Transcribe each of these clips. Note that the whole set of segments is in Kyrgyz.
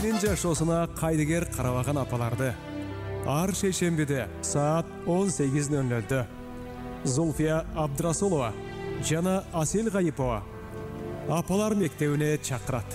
Сенин жашоосуна кайдыгер карабаган апаларды ар шейшембиде саат 18:00 Зульфия Абдрасулова жана Асел Гайипова апалар мектебине чакырат.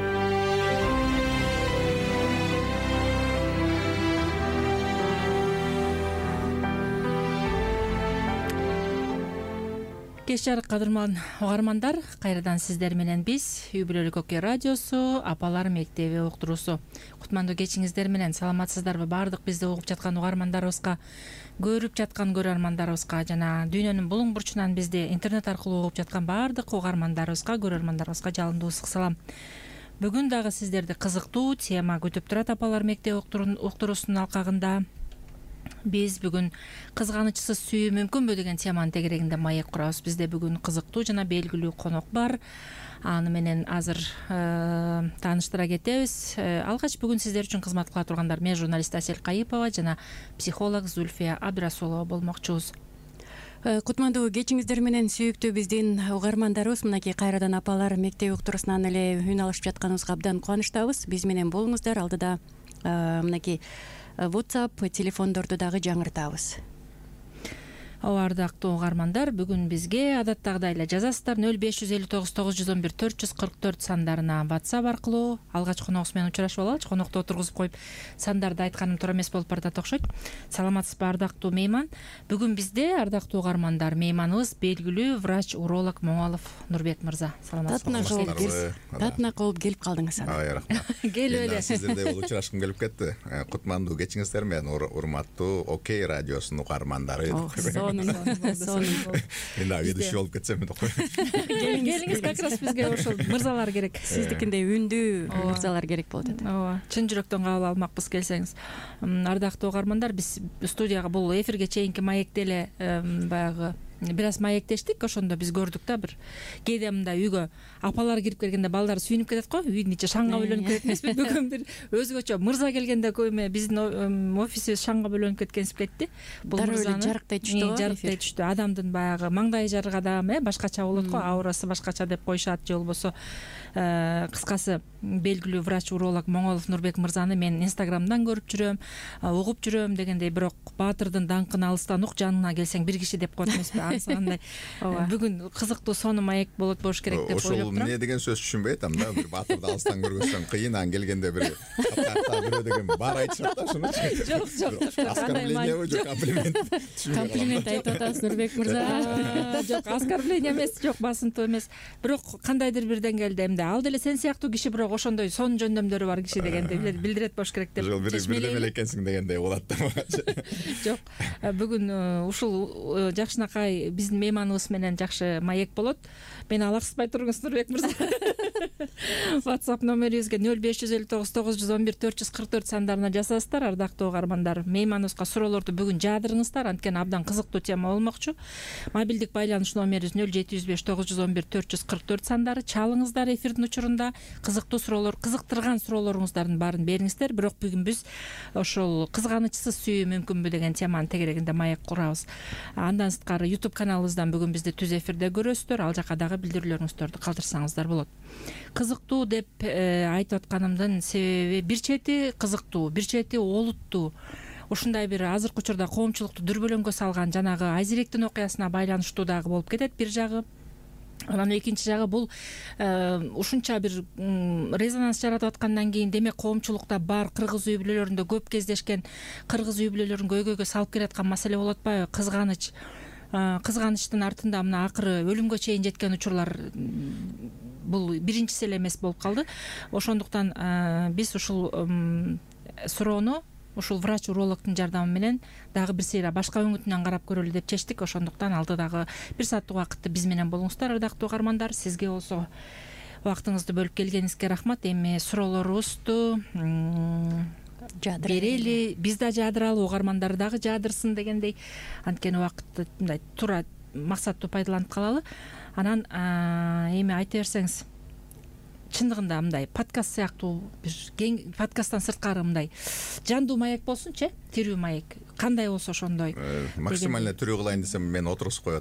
Кеш жарык кадырман угармандар, кайрадан сиздер менен биз Үй бүлөлүк Оке радиосу апалар мектеби уктуруусу. Кутмандуу кечиңиздер менен, саламатсыздарбы баардык бизди угуп жаткан угармандарыбызга, көрүп жаткан көрөрмандарыбызга жана дүйнөнүн булуң бурчунан бизди интернет аркылуу угуп жаткан баардык угармандарыбызга, көрөрмандарыбызга жалындуу ысык салам. Бүгүн дагы сиздерди кызыктуу тема күтүп турат апалар мектеби уктуруусунун алкагында. Биз бүгүн кызганычсыз сүйүү мүмкүнбү деген теманын тегерегинде маек курабыз. Бизде бүгүн кызыктуу жана белгилүү конок бар. Аны менен азыр тааныштыра кетебиз. Алгач бүгүн сиздер үчүн кызмат кыла тургандар мен журналист Асел Гайипова жана психолог Зульфия Абдрасулова болмокчубуз. Кутмандуу кечиңиздер менен сүйүктүү биздин угармандарыбыз, мынакей кайрадан апалар мектеби уктуруусунан эле үн алышып жатканыбызга абдан кубанычтабыз. Биз менен болуңуздар. Алдыда мынакей WhatsApp телефондорду дагы жаңыртабыз. Ардактуу угармандар, бүгүн бизге адаттагыдай эле жазасыздар 0559 911 444 сандарына WhatsApp аркылуу. Алгач коногубуз менен учурашып алалычы, конокто отургузуп коюп сандарды айтканым туура эмес болуп баратат окшойт. Саламатсызбы ардактуу мейман? Бүгүн бизде ардактуу угармандар мейманыбыз белгилүү врач-уролог Моңолов Нурбек мырза. Саламатсызбы? Татына кылып келип калдыңыз. Рахмат. Келип эле. Сиздерде бул учурашкым келип кетти. Кутмандуу кечиңиздер менен, урматтуу Окей радиосунун угармандары. Мен да ведущий болуп кетсем деп кой. Келиңиз, как раз бизге ошол мырзалар керек. Сиздикинде үндүү мырзалар керек болот. Ооба, чын жүрөктөн кабыл алмакпыз келсеңиз. Ардактуу угармандар, биз студияга бул эфирге чейинки маекте эле баягы бир аз маектештик, ошондо биз көрдүк да, бир кээде мындай үйгө апалар кирип келгенде балдар сүйүнүп кетет го, үйдүн ичи шаңга бөлөнүп кетет эмеспи? Бүгүн бир өзгөчө мырза келгенде көймө биздин офисибиз шаңга бөлөнүп кеткенсип кетти. Бул мырзаны жарыктай түштү го. Жарыктай түштү. Адамдын баягы маңдайы жарык адам, башкача болот го, аурасы башкача деп коюшат, же болбосо кыскасы белгилүү врач-уролог Моңолов Нурбек мырзаны мен Инстаграмдан көрүп жүрөм, угуп жүрөм дегендей, бирок баатырдын даңкын алыстан ук, жанына келсең бир киши деп коет эмеспи? Андай. Бүгүн кызыктуу сону маек болот болуш керек деп ойлоп турам. Ошол эмне деген сөз түшүнбөй атам да, бир баатырды алыстан көргөзсөң кыйынан келгенде бир катакта бирөө деген бар айтышат да, шунучу. Жок. Оскорбление же комплимент? Комплимент айтып атасыз Нурбек мырза. Жок, оскорбление эмес, жок, басынтуу эмес. Бирок кандайдыр бир деңгээлде эмне ал деле сен сыяктуу киши, бирок ошондой сонун жөндөмдөрү бар киши дегенди билдирет болуш керек деп. Бир эле экенсиң дегендей болот да. Жок, бүгүн ушул жакшынакай биздин мейманыбыз менен жакшы маек болот. Мени алаксызбай туруңуз Нурбек мырза. WhatsApp номерибизге 0559 911 444 сандарына жазасыздар. Ардактуу угармандар, мейманыбызга суроолорду бүгүн жаадырыңыздар, анткени абдан кызыктуу тема болмокчу. Мобилдик байланыш номерибиз 0705 911 444 сандары. Чалыңыздар эфирдин учурунда. Кызыктуу суроолор, кызыктырган суроолоруңуздардын баарын бериңиздер. Бирок бүгүн биз ошол кызганычсыз сүйүү мүмкүнбү деген теманын тегерегинде маек курабыз. Андан сырткары YouTube каналыбыздан бүгүн бизди түз эфирде көрөсүздөр. Ал жака дагы билдирүүлөрүңүздөрдү калтырсаңыздар болот. Кызыктуу деп айтып атканымдын себеби бир чети кызыктуу, бир чети олуттуу. Ушундай бир азыркы учурда коомчулукту дүрбөлөңгө салган жанагы Айзеректин окуясына байланыштуу дагы болуп кетет бир жагы. Анан экинчи жагы бул ушунча бир резонанс жаратып аткандан кийин демек коомчулукта бар кыргыз үй бүлөлөрүндө көп кездешкен, кыргыз үй бүлөлөрүн көйгөйгө салып келаткан маселе болуп атпайбы? Кызганыч. Кызганычтын артында мына акыры өлүмгө чейин жеткен учурлар бул биринчиси эле эмес болуп калды. Ошондуктан биз ушул суроону ушул врач-урологдун жардамы менен дагы бир сейра башка өңүтүнөн карап көрөлү деп чечтик. Ошондуктан алдыдагы бир сааттык убакытты биз менен болуңуздар, ардактуу угармандар. Сизге болсо убактыңызды бөлүп келгениңизге рахмат. Эми суроолорубузду берели, биз да жаадыралы, угармандар дагы жаадырсын дегендей. Анткени убакытты мындай туура максаттуу пайдаланып калалы. Анан эми айта берсеңиз, чындыгында мындай подкаст сыяктуу бир подкасттан сырткары мындай жандуу маек болсунчу, тирүү маек. Кандай болсо ошондой. Максимально тирүү кылайын десем мен отургузуп коет.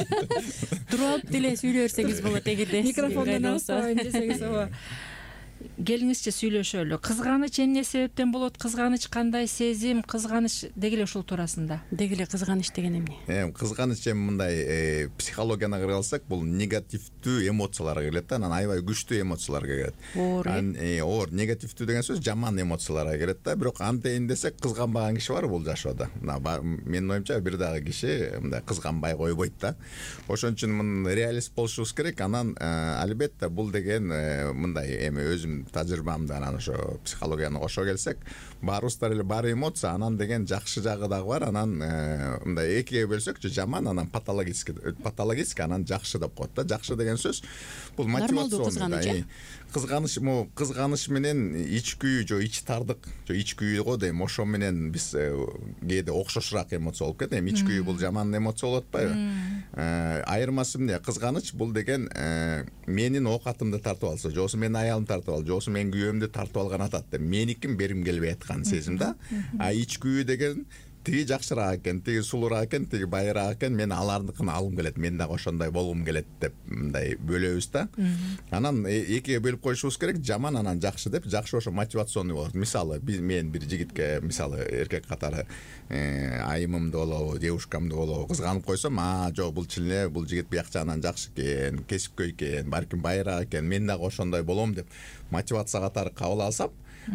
Туруп деле сүйлөй берсеңиз болот эгерде микрофондон алып коеюн десеңиз. келиңизче сүйлөшөлү. Кызганыч эмне себептен болот? Кызганыч кандай сезим? Кызганыч деги эле ушул туурасында. Деги эле кызганыч деген эмне? Кызганыч эми мындай психологияна кыра алсак, бул негативдүү эмоцияларга келет да, анан аябай күчтүү эмоцияларга келет. Оор негативдүү деген сөз жаман эмоцияларга келет да. Бирок антейин десек, кызганбаган киши бар бул жашоодо. Менин оюмча бир дагы киши мындай кызганбай койбойт да. Ошон үчүн реалист болушубуз керек. Анан албетте бул деген мындай эми өзүм тажрыйбамда анан ошо психологияны кошо келсек, баарыбыздар эле бар эмоция, анан деген жакшы жагы дагы бар. Анан мындай экиге бөлсөкчү, жаман анан патологический анан жакшы деп коет да. Жакшы деген сөз бул мотивацион. Кызганыч менен ич күйүү же ич тардык же ич күйүү го дейм, ошо менен биз кээде окшошураак эмоция болуп кетет. Эми ич күйүү бул жаман эмоция болуп атпайбы? Айырмасы эмне? Кызганыч бул деген менин оокатымды тартып алса, же болбосо менин аялымды тартып алды, же болбосо менин күйөөмдү тартып алган атат деп меникин бергим келбей аткан сезим да. Ич күйүү деген тиги жакшыраак экен, тиги сулуураак экен, тиги байыраак экен, мен алардыкын алгым келет, мен дагы ошондой болгум келет деп мындай бөлөбүз да. Анан экиге бөлүп коюшубуз керек, жаман анан жакшы деп. Жакшы ошо мотивационный болот. Мисалы мен бир жигитке, мисалы эркек катары айымымды болобу, девушкамды болобу кызганып койсом, жок бул чиле, бул жигит бияк жагынан жакшы экен, кесипкөй экен, балким байыраак экен, мен дагы ошондой болом деп мотивация катары кабыл алсам,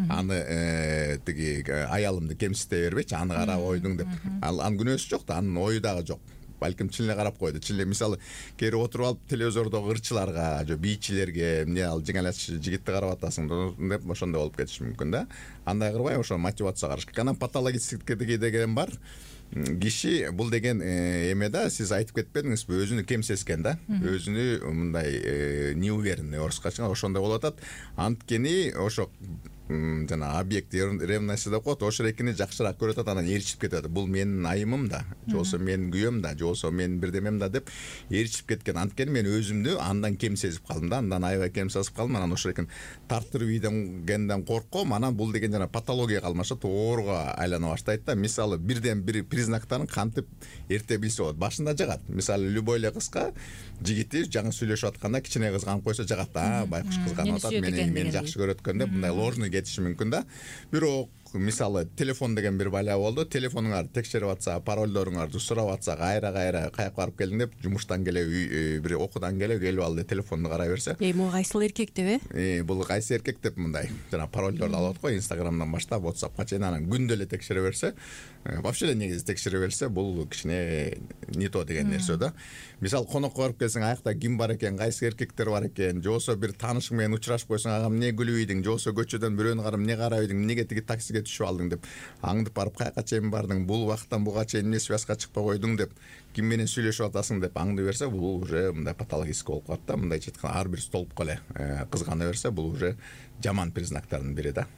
аны тиги аялымды кемсите бербейчи, аны карап ойдуң деп. Анын күнөөсү жок да, анын ою дагы жок. Балким чиле карап койду. Чиле мисалы кери отуруп алып телевизордогу ырчыларга, же бийчилерге, эмне ал жеңелеч жигитти карап атасың деп ошондой болуп кетиши мүмкүн да. Андай кырбай ошо мотивация караш керек. Анан патологический деген бар. Киши бул деген эме да, сиз айтып кетпедиңизби, өзүнү кемсескен да, өзүнү мындай неуверенный, орусча ошондой болуп атат. Анткени ошо жана объект ревности деп коет, ошо экини жакшыраак көрүп атат, анан ээрчип кетет. Бул менин айымым да, же болбосо менин күйөөм да, же болбосо менин бирдемем да деп ээрчип кеткен. Анткени мен өзүмдү андан кем сезип калдым да, андан аябай кем сезип калдым. Анан ошо экен тартырып ийденгенден корком. Анан бул деген жана патологияга алмашат, ооруга айлана баштайт да. Мисалы бирден бир признактарын кантип эрте билсе болот. Башында жагат. Мисалы любой эле кызга жигити жаңы сүйлөшүп атканда кичине кызганып койсо жагат да, байкуш кызганып атат, мени жакшы көрөт экен деп мындай ложный кетиши мүмкүн да. Бирок мисалы телефон деген бир бала болду. Телефонуңарды текшерип атса, паролдоруңарды сурап атса, кайра каяка барып келдиң деп, жумуштан келе, бир окуудан келип ал деп телефонду карай берсе. Могу кайсыл эркек деп бул кайсы эркек деп мындай жана паролдорду алып аткой, Инстаграмдан баштап WhatsAppка чейин, анан күндө эле текшере берсе, вообще эле негизи текшере берсе, бул кичине не то деген нерсе да. Мисалы конокко барып келсең, аякта ким бар экен, кайсы эркектер бар экен, же болбосо бир таанышың менен учурашып койсоң, ага эмне күлүп ийдиң, же болбосо көчөдөн бирөөнү карап эмне карап ийдиң, эмнеге тиги таксиге түшүп алдың деп аңдып барып каяка чейин бардың, бул убакыттан буга чейин эмне связка чыкпай койдуң деп, ким менен сүйлөшүп атасың деп аңдып берсе, бул уже мындай патологический болуп калат да. Мындай айтканда ар бир столбко эле кызгана берсе, бул уже жаман признактардын бири да.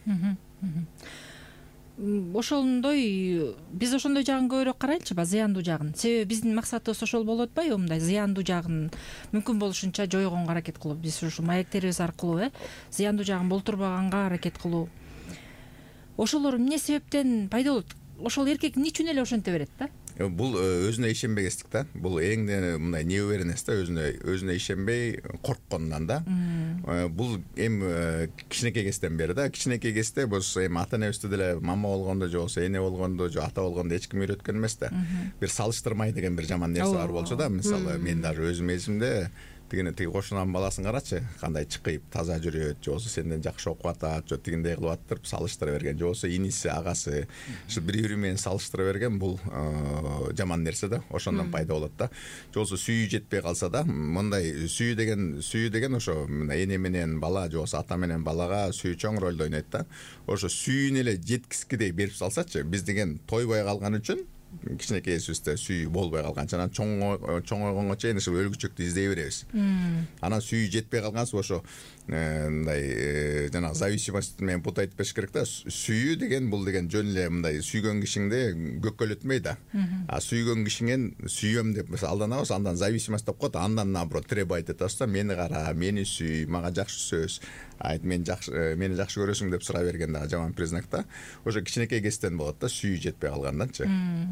Ошондой биз ошондой жагын көбүрөөк карайлычы, зыяндуу жагын. Себеби биздин максатыбыз ошол болуп атпайбы, мындай зыяндуу жагын мүмкүн болушунча жойгонго аракет кылуу. Биз ушул маектерибиз аркылуу зыяндуу жагын болтурбаганга аракет кылуу. Ошолор эмне себептен пайда болот? Ошол эркек эмне үчүн эле ошенте берет да? Бул өзүнө ишенбегестик да. Бул эң мындай неуверенность да, өзүнө ишенбей коркконунан да. Бул эми кичинекей кезден бери да, кичинекей кезде болсо эми ата энебизди деле мама болгондо, же болбосо эне болгондо, же ата болгондо эч ким үйрөткөн эмес да. Бир салыштырмай деген бир жаман нерсе бар болчу да. Мисалы мен даже өзүм эсимде, тиги кошунанын баласын карачы, кандай чыкыйып таза жүрөт, же болбосо сенден жакшы окуп атат, же тигиндей кылып атып салыштыра берген, же болбосо иниси, агасы, ушу бири менен салыштыра берген, бул жаман нерсе да. Ошондон пайда болот да. Же болбосо сүйүү жетпей калса да, мындай сүйүү деген ошо эне менен бала, же болбосо ата менен балага сүйүү чоң ролду ойнойт да. Ошо сүйүүнү эле жеткискидей берип салсачы, биз деген тойбой калган үчүн кичинекей кезибизде сүйүү болбой калган, анан чоңойгонго чейин ошо өлгүчөктү издей беребиз. Анан сүйүү жетпей калгансы ошо мындай жанагы зависимость менен путать этпеш керек да. Сүйүү деген бул деген жөн эле мындай сүйгөн кишиңди көккөлөтмөй да. А сүйгөн кишиңен сүйөм деп алданабыз, андан зависимость деп коет, андан наоборот требовать этебиз да. Мени кара, мени сүй, мага жакшы сөз айт, мени жакшы көрөсүң деп сурай берген дагы жаман признак да. Ошо кичинекей кезден болот да, сүйүү жетпей калганданчы.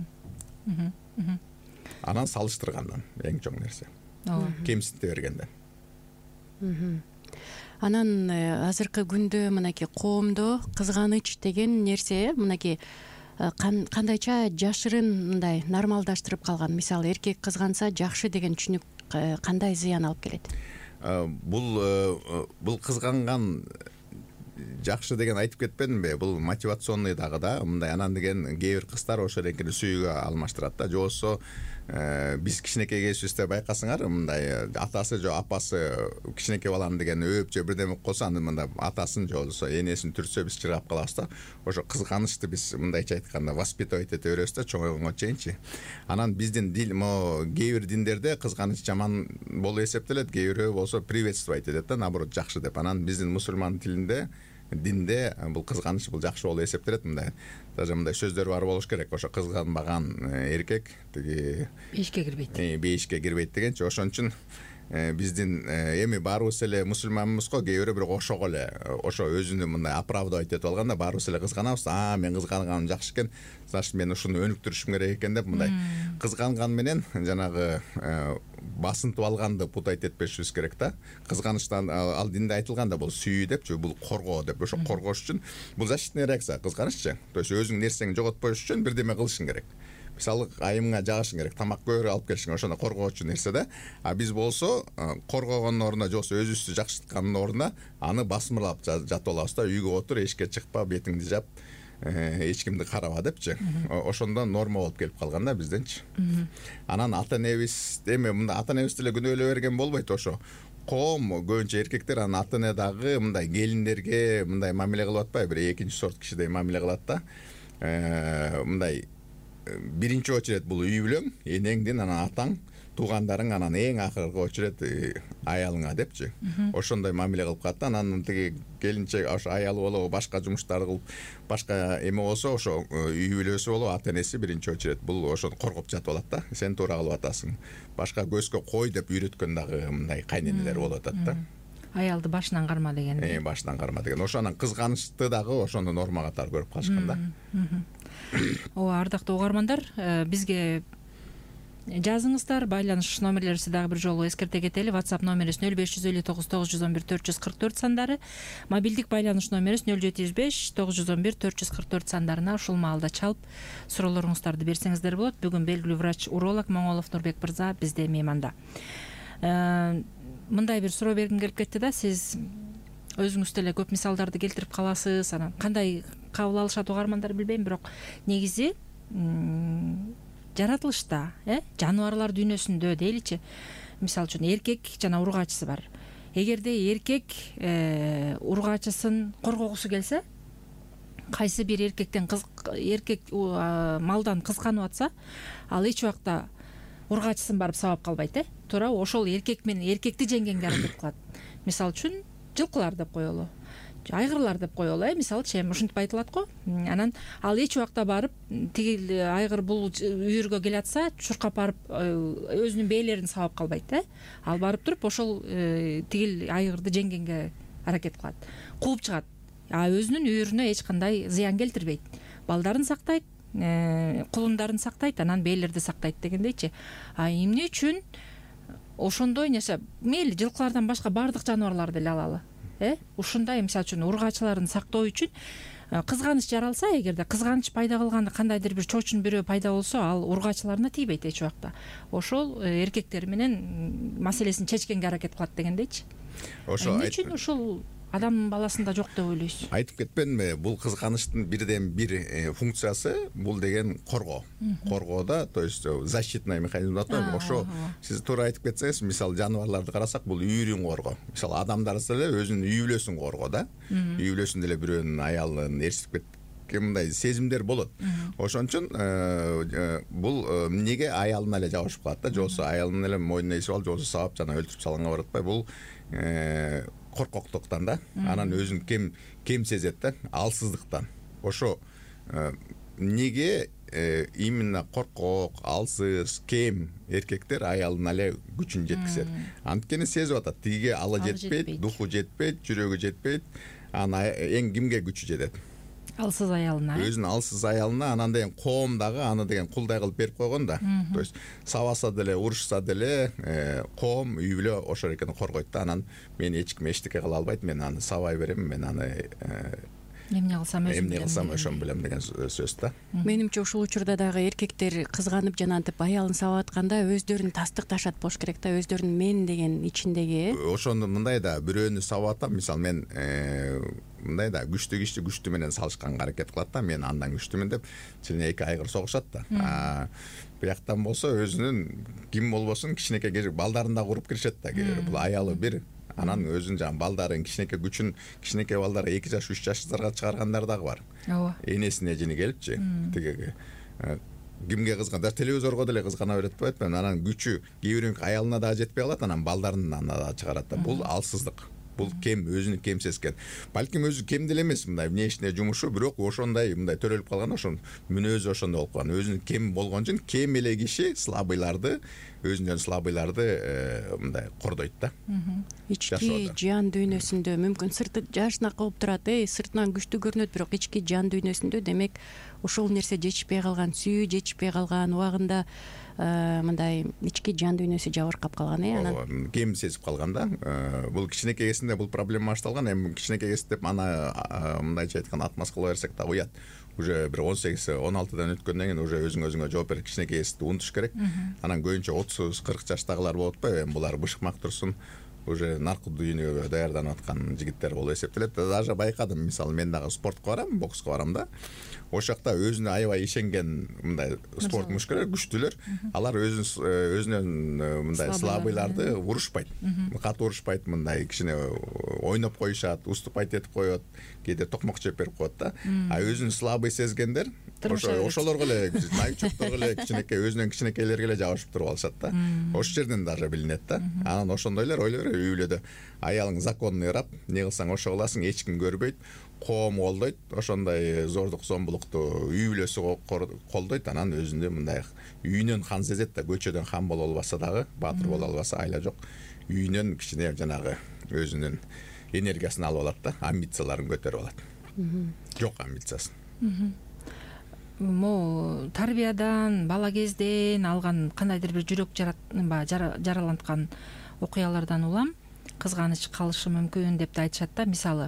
Анан салыштыргандан эң чоң нерсе. Кемсите бергенден. Анан азыркы күндө мынакей коомдо кызганыч деген нерсе мынакей кандайча жашырын мындай нормалдаштырып калган. Мисалы эркек кызганса жакшы деген түшүнүк кандай зыян алып келет? Бул кызганган жакшы деген айтып кетпедимби? Бул мотивационный дагы да. Мындай анан деген кээ бир кыздар ошо реңкини сүйүүгө алмаштырат да. Же болбосо биз кичинекей кезибизде байкасыңар, мындай атасы же апасы кичинекей баланы деген өөп же бирдеме кылса, аны мындай атасын же болбосо энесин түртсө биз чыргап калабыз да. Ошо кызганычты биз мындайча айтканда воспитывать эте беребиз да, чоңойгонго чейинчи. Анан биздин дил кээ бир диндерде кызганыч жаман болуп эсептелет, кээ бирөө болсо приветствовать этет да, наоборот жакшы деп. Анан биздин мусульман тилинде динде бул кызганыч бул жакшы болуп эсептелет. Мындай даже мындай сөздөр бар болуш керек. Ошо кызганбаган эркек тиги бейишке кирбейт дегенчи. Ошон үчүн биздин эми баарыбыз эле мусульманбыз го, кээ бирөө бир ошого эле ошо өзүнү мындай оправдывать этип алганда баарыбыз эле кызганабыз. Мен кызганганым жакшы экен, значит мен ушуну өнүктүрүшүм керек экен деп мындай кызганган менен жанагы басынтып алганды путать этпешибиз керек да. Кызганычтан ал динде айтылган да, бул сүйүү депчи, бул коргоо деп. Ошо коргош үчүн бул защитная реакция кызганыччы. То есть өзүң нерсеңди жоготпош үчүн бирдеме кылышың керек. Мисалы айымга жагышың керек, тамак көбүрөөк алып келишиң, ошону коргоочу нерсе да. А биз болсо коргогондун ордуна же болбосо өзүбүздү жакшырткандын ордуна аны басмырлап жатып алабыз да. Үйгө отур, эшикке чыкпа, бетиңди жап, эч кимди караба депчи. Ошондо норма болуп келип калган да бизденчи. Анан ата энебиз эми мындай ата энебиз деле күнөөлөй берген болбойт. Ошо коом көбүнчө эркектер анан ата эне дагы мындай келиндерге мындай мамиле кылып атпайбы, бир экинчи сорт кишидей мамиле кылат да. Мындай биринчи очередь бул үй бүлөң, энеңдин, анан атаң, туугандарың, анан эң акыркы очередь аялыңа депчи. Ошондой мамиле кылып калат да. Анан тиги келинчек ошо аялы болобу, башка жумуштарды кылып, башка эме болсо ошо үй бүлөсү болобу, ата энеси биринчи очередь бул ошону коргоп жатып алат да. Сен туура кылып атасың. Башка көзгө кой деп үйрөткөн дагы мындай кайненелер болуп атат да. Аялды башынан карма деген. Башынан карма деген. Ошо анан кызганычты дагы ошону норма катары көрүп калышкан да. Ооба, ардактуу угармандар, бизге жазыңыздар. Байланыш номерлерибизди дагы бир жолу эскерте кетели. WhatsApp номерибиз 0559 911 444 сандары, мобилдик байланыш номерибиз 075 911 444 сандарына ушул маалда чалып суроолоруңуздарды берсеңиздер болот. Бүгүн белгилүү врач уролог Моңолов Нурбек мырза бизде мейманда. Мындай бир суроо бергим келип кетти да. Сиз өзүңүз деле көп мисалдарды келтирип каласыз. Анан кандай кабыл алышат угармандар билбейм, бирок негизи жаратылышта, жаныбарлар дүйнөсүндө дейличи, мисалы үчүн эркек жана ургаачысы бар. Эгерде эркек ургаачысын коргогусу келсе, кайсы бир эркек малдан кызганып атса, ал эч убакта ургаачысын барып сабап калбайт, туура ошол эркек менен эркекти жеңгенге аракет кылат. Мисалы үчүн жылкылар деп коелу, айгырлар деп коелу, мисалычы эми ушинтип айтылат го. Анан ал эч убакта барып тиги айгыр бул үйүргө келатса, чуркап барып өзүнүн бээлерин сабап калбайт, Ал барып туруп ошол тигил айгырды жеңгенге аракет кылат, кууп чыгат. Өзүнүн үйүрүнө эч кандай зыян келтирбейт. Балдарын сактайт, кулундарын сактайт, анан бээлерди сактайт дегендейчи. Эмне үчүн ошондой нерсе мейли жылкылардан башка баардык жаныбарларды деле алалы. Ушундай мисалы үчүн ургаачыларын сактоо үчүн кызганыч жаралса, эгерде кызганыч пайда кылганда кандайдыр бир чоочун бирөө пайда болсо, ал ургаачыларына тийбейт эч убакта. Ошол эркектер менен маселесин чечкенге аракет кылат дегендейчи. Эмне үчүн ушул адам баласында жок деп ойлойсуз? Айтып кетпедимби, бул кызганычтын бирден бир функциясы бул деген коргоо. Коргоодо, то есть защитный механизм деп атпайбы? Ошо сиз туура айтып кетсеңиз, мисалы жаныбарларды карасак, бул үйүрүн коргоо. Мисалы адамдар деле өзүнүн үй бүлөсүн коргоо да. Үй бүлөсүн деле бирөөнүн аялын ээрчитип кеткен мындай сезимдер болот. Ошон үчүн бул эмнеге аялына эле жабышып калат да, же болбосо аялын эле мойнуна эсип алып, же болбосо сабап жана өлтүрүп салганга барат атпайбы? Бул коркоктуктан да, анан өзүн кем сезет да, алсыздыктан. Ошо неге именно коркок, алсыз, кем эркектер аялына эле күчүн жеткизет. Анткени сезип атат, тиге алы жетпейт, духу жетпейт, жүрөгү жетпейт. Анан эң кимге күчү жетет? алсыз аялына өзүнүн алсыз аялына анан деген коом дагы аны деген кулдай кылып берип койгон да. То есть сабаса деле урушса деле коом үй бүлө ошол экени коргойт да. Анан мен эч ким эчтеке кыла албайт, мен аны сабай берем, мен аны эмне кылсам ошону билем деген сөз да. Менимче ушул учурда дагы эркектер кызганып жанантып аялын сабап атканда өздөрүн тастыкташат болуш керек да, өздөрүнүн мен деген ичиндеги. Ошондо мындай да, бирөөнү сабап атам, мисалы мен мындай да, күчтүү киши күчтүү менен салышканга аракет кылат да, мен андан күчтүүмүн деп чын эки айгыр согушат да. Бияктан болсо өзүнүн ким болбосун кичинекей балдарын да куруп киришет да. Бул аялы бир, анан өзүнүн жаңы балдарын кичинекей күчүн кичинекей балдары 2 жаш 3 жаштарга чыгаргандар дагы бар. Ооба. Энесине жини келипчи, тигеге кимге кызган, даже телевизорго деле кызгана берет деп айтпайм. Анан күчү кээ бирөөнүн аялына дагы жетпей калат, анан балдарынан да чыгарат да. Бул алсыздык. Бул кем, өзүнүн кем сезген. Балким өзү кем деле эмес, мындай внешне жумушу, бирок ошондой мындай төрөлүп калган, ошон мүнөзү ошондой болуп калган. Өзүнүн кем болгон үчүн кем эле киши слабыйларды, өзүнөн слабыйларды мындай кордойт да. Ички жан дүйнөсүндө мүмкүн сырты жашына кылып турат, сыртынан күчтүү көрүнөт, бирок ички жан дүйнөсүндө демек ошол нерсе жетишпей калган, сүйүү жетишпей калган, убагында мындай ички жан дүйнөсү жабыркап калган, анан кем сезип калган да. Бул кичинекей кезинде бул проблема башталган. Эми кичинекей кез деп аны мындайча айтканда атмас кыла берсек да уят. Уже бир 18-16дан өткөндөн кийин уже өзүңө жооп берип кичинекей кезди унутуш керек. Анан көбүнчө 30-40 жаштагылар болот ба, эми булар бышыкмак турсун, уже наркы дүйнөгө даярданып аткан жигиттер болуп эсептелет. Даже байкадым, мисалы мен дагы спортко барам, бокска барам да. Ошол жакта өзүнө аябай ишенген мындай спорт мушкалар, күчтүүлөр, алар өзүнүн мындай слабыйларды урушпайт. Катуу урушпайт, мындай кичине ойноп коюшат, уступать этип коет, кээде токмок жеп берип коет да. А өзүн слабый сезгендер ошолорго эле, найчокторго эле, кичинекей өзүнөн кичинекейлерге эле жабышып туруп алышат да. Ошол жерден даже билинет да. Анан ошондойлор ойлой берет, үй бүлөдө аялың законный раб, не кылсаң ошо кыласың, эч ким көрбөйт, коом колдойт, ошондой зордук зомбулукту үй бүлөсү колдойт. Анан өзүндө мындай үйүнөн хан сезет да, көчөдөн хан боло албаса дагы, баатыр боло албаса айла жок, үйүнөн кичине жанагы өзүнүн энергиясын алып алат да, амбицияларын көтөрүп алат. Жок амбициясын. Могу тарбиядан, бала кезден алган кандайдыр бир жүрөк жараланткан окуялардан улам кызганыч калышы мүмкүн деп да айтышат да. Мисалы,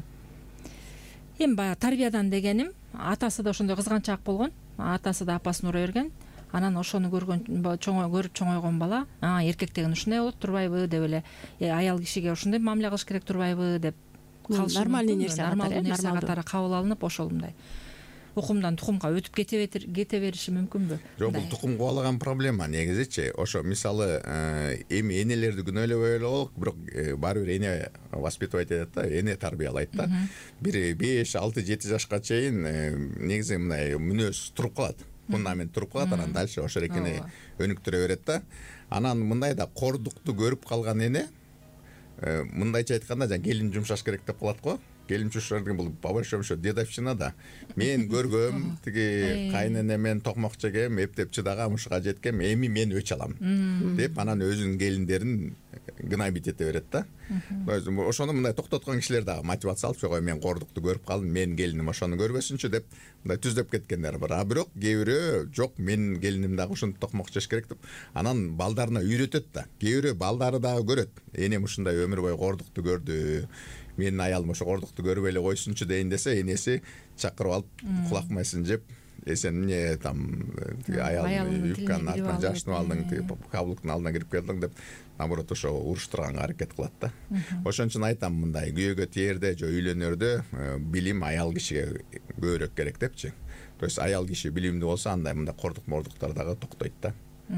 эми баягы тарбиядан дегеним, атасы да ошондой кызганчаак болгон, атасы да апасын ура берген. Анан ошону көргөн көрүп чоңойгон бала, эркек деген ушундай болот турбайбы деп эле, аял кишиге ушундай мамиле кылыш керек турбайбы деп калышы нормальный нерсе катары кабыл алынып, ошол мындай укумдан тукумга өтүп кете бериши мүмкүнбү? Жок, бул тукум кубалаган проблема негизичи. Ошо мисалы эми энелерди күнөөлөбөй эле болок, бирок баары бир эне воспитывать этет да, эне тарбиялайт да. Бир 5, 6, 7 жашка чейин негизи мындай мүнөз туруп калат, фундамент туруп калат, анан дальше ошол экени өнүктүрө берет да. Анан мындай да кордукту көрүп калган эне мындайча айтканда жаңы келин жумшаш керек деп калат го. Келин жумшаш бул по большому счету дедовщина да. Мен көргөм, тиги кайненемен токмок жегем, эптеп чыдагам, ушуга жеткем, эми мен өч алам деп анан өзүнүн келиндерин гнобить эте берет да. Ошону мындай токтоткон кишилер дагы мотивация алып, жок, мен кордукту көрүп калдым, менин келиним ошону көрбөсүнчү деп мындай түздөп кеткендер бар. Бирок кээ бирөө жок, менин келиним дагы ушинтип токмок жеш керек деп анан балдарына үйрөтөт да. Кээ бирөө балдары дагы көрөт. Энем ушундай өмүр бою кордукту көрдү, менин аялым ошо кордукту көрбөй эле койсунчу дейин десе, энеси чакырып алып кулак майсын жеп, сен эмне там аял юбканын артынан жашынып алдың, каблуктун алдына кирип келдиң деп, наоборот ошо уруштурганга аракет кылат да. Ошон үчүн айтам, мындай күйөөгө тиерде же үйлөнөрдө билим аял кишиге көбүрөөк керек депчи. То есть аял киши билимдүү болсо, андай мындай кордук-мордуктар дагы токтойт да.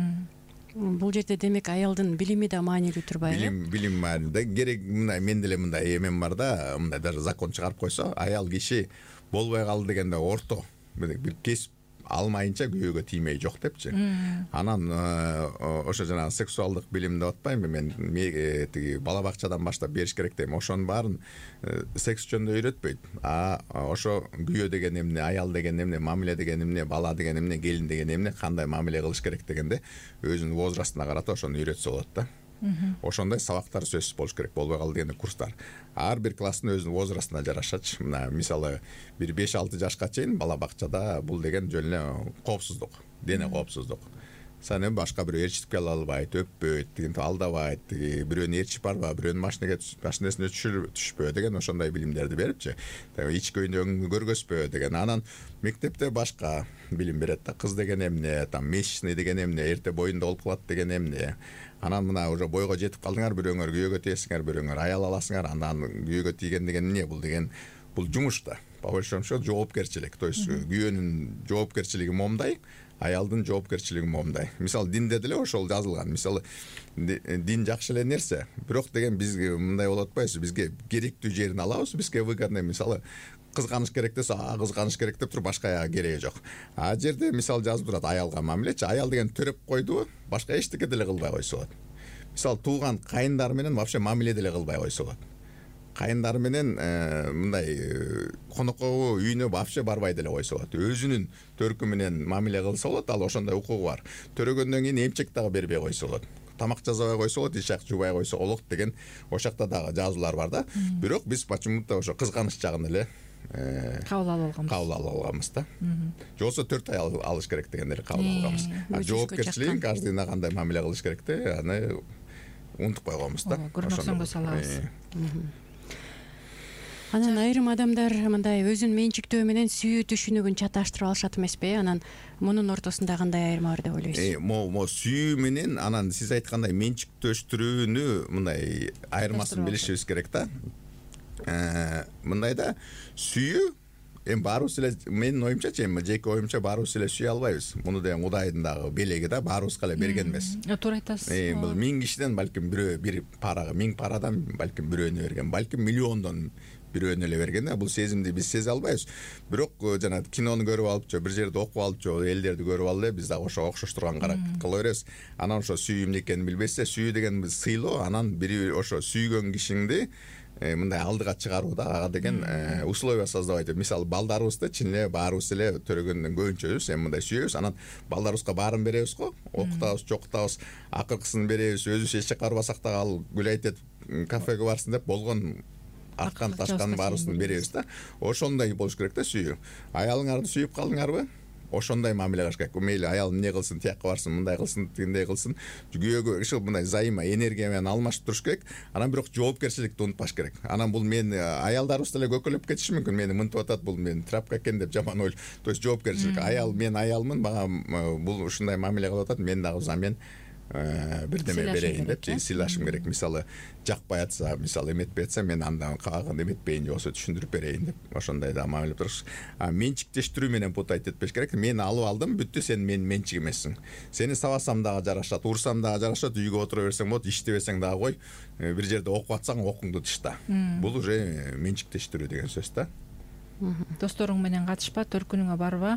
Бул жерде демек аялдын билими да маанилүү турбайбы? Билим маанилүү. Керек мындай мен деле мындай эмем бар да, мындай даже закон чыгарып койсо, аял киши болбой калды дегенде орто бир кесип алмайынча күйөөгө тиймей жок депчи. Анан ошо жанагы сексуалдык билим деп атпаймынбы мен, тиги бала бакчадан баштап бериш керек дейм. Ошонун баарын секс жөнүндө үйрөтпөйт. Ошо күйөө деген эмне, аял деген эмне, мамиле деген эмне, бала деген эмне, келин деген эмне, кандай мамиле кылыш керек дегенде өзүнүн возрастына карата ошону үйрөтсө болот да. ошондой сабактар сөзсүз болуш керек, болбой калды дегенде курстар. Ар бир класстын өзүнүн возрастына жарашачы. Мына мисалы бир 5-6 жашка чейин бала бакчада бул деген жөн эле коопсуздук, дене коопсуздук. Саны башка бирөө ээрчитип кела албайт, өппөйт, деген алдабайт, бирөөнү ээрчип барба, бирөөнүн машинесине түшпө деген ошондой билимдерди берипчи. Ички өйнөгүңдү көргөзбө деген. Анан мектепте башка билим берет да. Кыз деген эмне, там месячный деген эмне, эрте боюнда болуп калат деген эмне. Анан мына уже бойго жетип калдыңар, бирөөңөр күйөөгө тиесиңер, бирөөңөр аял аласыңар, андан күйөөгө тийген деген эмне бул деген? Бул жумуш да. По большому счету жоопкерчилик. То есть күйөөнүн жоопкерчилиги момдай, аялдын жоопкерчилиги момдай. Мисалы динде деле ошол жазылган. Мисалы дин жакшы эле нерсе, бирок деген бизге мындай болот атпайбызбы? Бизге керектүү жерин алабыз, бизге выгодный. Мисалы кызганыш керек десе, кызганыш керек деп туруп башка кереги жок. Жерде мисалы жазып турат аялга мамилечи. Аял деген төрөп койдубу, башка эчтеке деле кылбай койсо болот. Мисалы тууган кайындар менен вообще мамиле деле кылбай койсо болот. Кайындар менен мындай конокко үйүнө вообще барбай деле койсо болот. Өзүнүн төркү менен мамиле кылса болот, ал ошондой укугу бар. Төрөгөндөн кийин эмчек дагы бербей койсо болот. Тамак жасабай койсо болот, иш ак жубай койсо болот деген ошакта дагы жазуулар бар да. Бирок биз почему-то ошо кызганыч жагын эле кабыл алып алганбыз да. Жоксо 4 ай алыш керек дегенде кабыл алганбыз. Жоопкерчилигин каждыйына кандай мамиле кылыш керекти, аны унутуп койгонбуз да. Көрмөксөнгө салабыз. Анан айрым адамдар мындай өзүн менчиктөө менен сүйүү түшүнүгүн чаташтырып алышат эмеспи? Анан мунун ортосунда кандай айырма бар деп ойлойсуз? Мо сүйүү менен анан сиз айткандай менчиктөштүрүүнү мындай айырмасын билишибиз керек да. Мындай да сүйүү баарыбыз эле менин оюмчачы, жеке оюмча баарыбыз эле сүйө албайбыз. Муну деген Кудайдын дагы белеги да, баарыбызга эле берген эмес. Туура айтасыз. Бул 1000 кишиден балким бирөө, бир парага 1000 парадан балким бирөөнү берген, балким миллиондон бирөөнү эле берген да. Бул сезимди биз сезе албайбыз. Бирок жана кинону көрүп алып же бир жерде окуп алып же элдерди көрүп алып эле биз дагы ошого окшоштурган каракет кыла беребиз. Анан ошо сүйүү эмне экенин билбесе, сүйүү деген биз сыйлоо, анан бири ошо сүйгөн кишиңди мындай алдыга чыгаруу да, ага деген условия создавать. Мисалы балдарыбызды чын эле баарыбыз эле төрөгөндөн көбүнчөбүз мындай сүйөбүз. Анан балдарыбызга баарын беребиз го, окутабыз, жокутабыз, акыркысын беребиз. Өзүбүз эч жакка барбасак да ал гуляйт этип кафеге барсын деп болгон арткан ташканын баарысын беребиз да. Ошондой болуш керек да сүйүү. Аялыңарды сүйүп калдыңарбы? Ошондой мамиле кылыш керек. Мейли аял эмне кылсын, тияка барсын, мындай кылсын, тигиндей кылсын. Күйөөгө ушул мындай зайыма энергия менен алмашып туруш керек. Анан бирок жоопкерчиликти унутпаш керек. Анан бул мен аялдарыбыз деле көкөлөп кетиши мүмкүн. Мени мынтип атат, бул мен трапка экен деп жаман ойлоп. То есть жоопкерчилик. Аял, мен аялмын, мага бул ушундай мамиле кылып атат, мен дагы замен бирдеме берейин деп сыйлашым керек. Мисалы жакпай атса, мисалы эметпей атса, мен андан кааган эметпейин, жоксо түшүндүрүп берейин деп ошондой да мамиле туруш. Менчиктештирүү менен путать этпеш керек. Мен алып алдым, бүттү, сен менин менчик эмессиң. Сени сабасам дагы жарашат, урсам дагы жарашат, үйгө отура берсең болот, иштебесең дагы кой, бир жерде окуп атсаң окуңду тышта. Бул уже менчиктештирүү деген сөз да. Досторуң менен катышпа, төркүнүңө барба.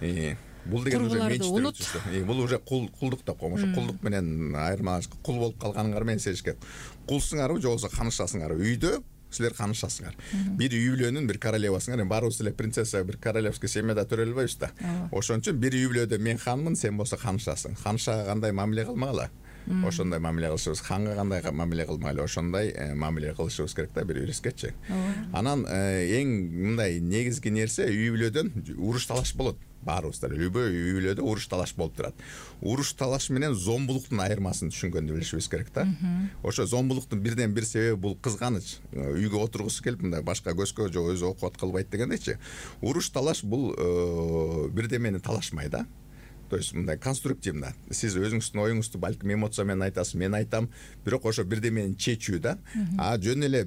Бул деген уже менчиктештирүү. Бул уже кулдук деп коем. Ошо кулдук менен айырмалаш, кул болуп калганыңар менен сезиш керек. Кулсуңарбы, жоксо канышасыңарбы? Үйдө силер канышасыңар. Бир үй бүлөнүн бир королевасыңар. Баарыбыз эле принцесса, бир королевский семьяда төрөлө албайбыз да. Ошон үчүн бир үй бүлөдө мен ханмын, сен болсо канышасың. Канышага кандай мамиле кылмагыла? Ошондой мамиле кылышыбыз, ханга кандай мамиле кылмайлы, ошондой мамиле кылышыбыз керек да бир юрискетчи. Анан эң мындай негизги нерсе үй бүлөдөн уруш талаш болот. Баарыбызда любой үй бүлөдө уруш талаш болуп турат. Уруш талаш менен зомбулуктун айырмасын түшүнгөндү билишибиз керек да. Ошо зомбулуктун бирден бир себеби бул кызганыч. Үйгө отургусу келип мындай башка көзгө же өзү окуп кылбайт дегендейчи. Уруш талаш бул бирдемени талашмай да. То есть мындай конструктивно. Сиз өзүңүздүн оюңузду балким эмоция менен айтасыз, мен айтам, бирок ошо бирдемени чечүү да. Жөн эле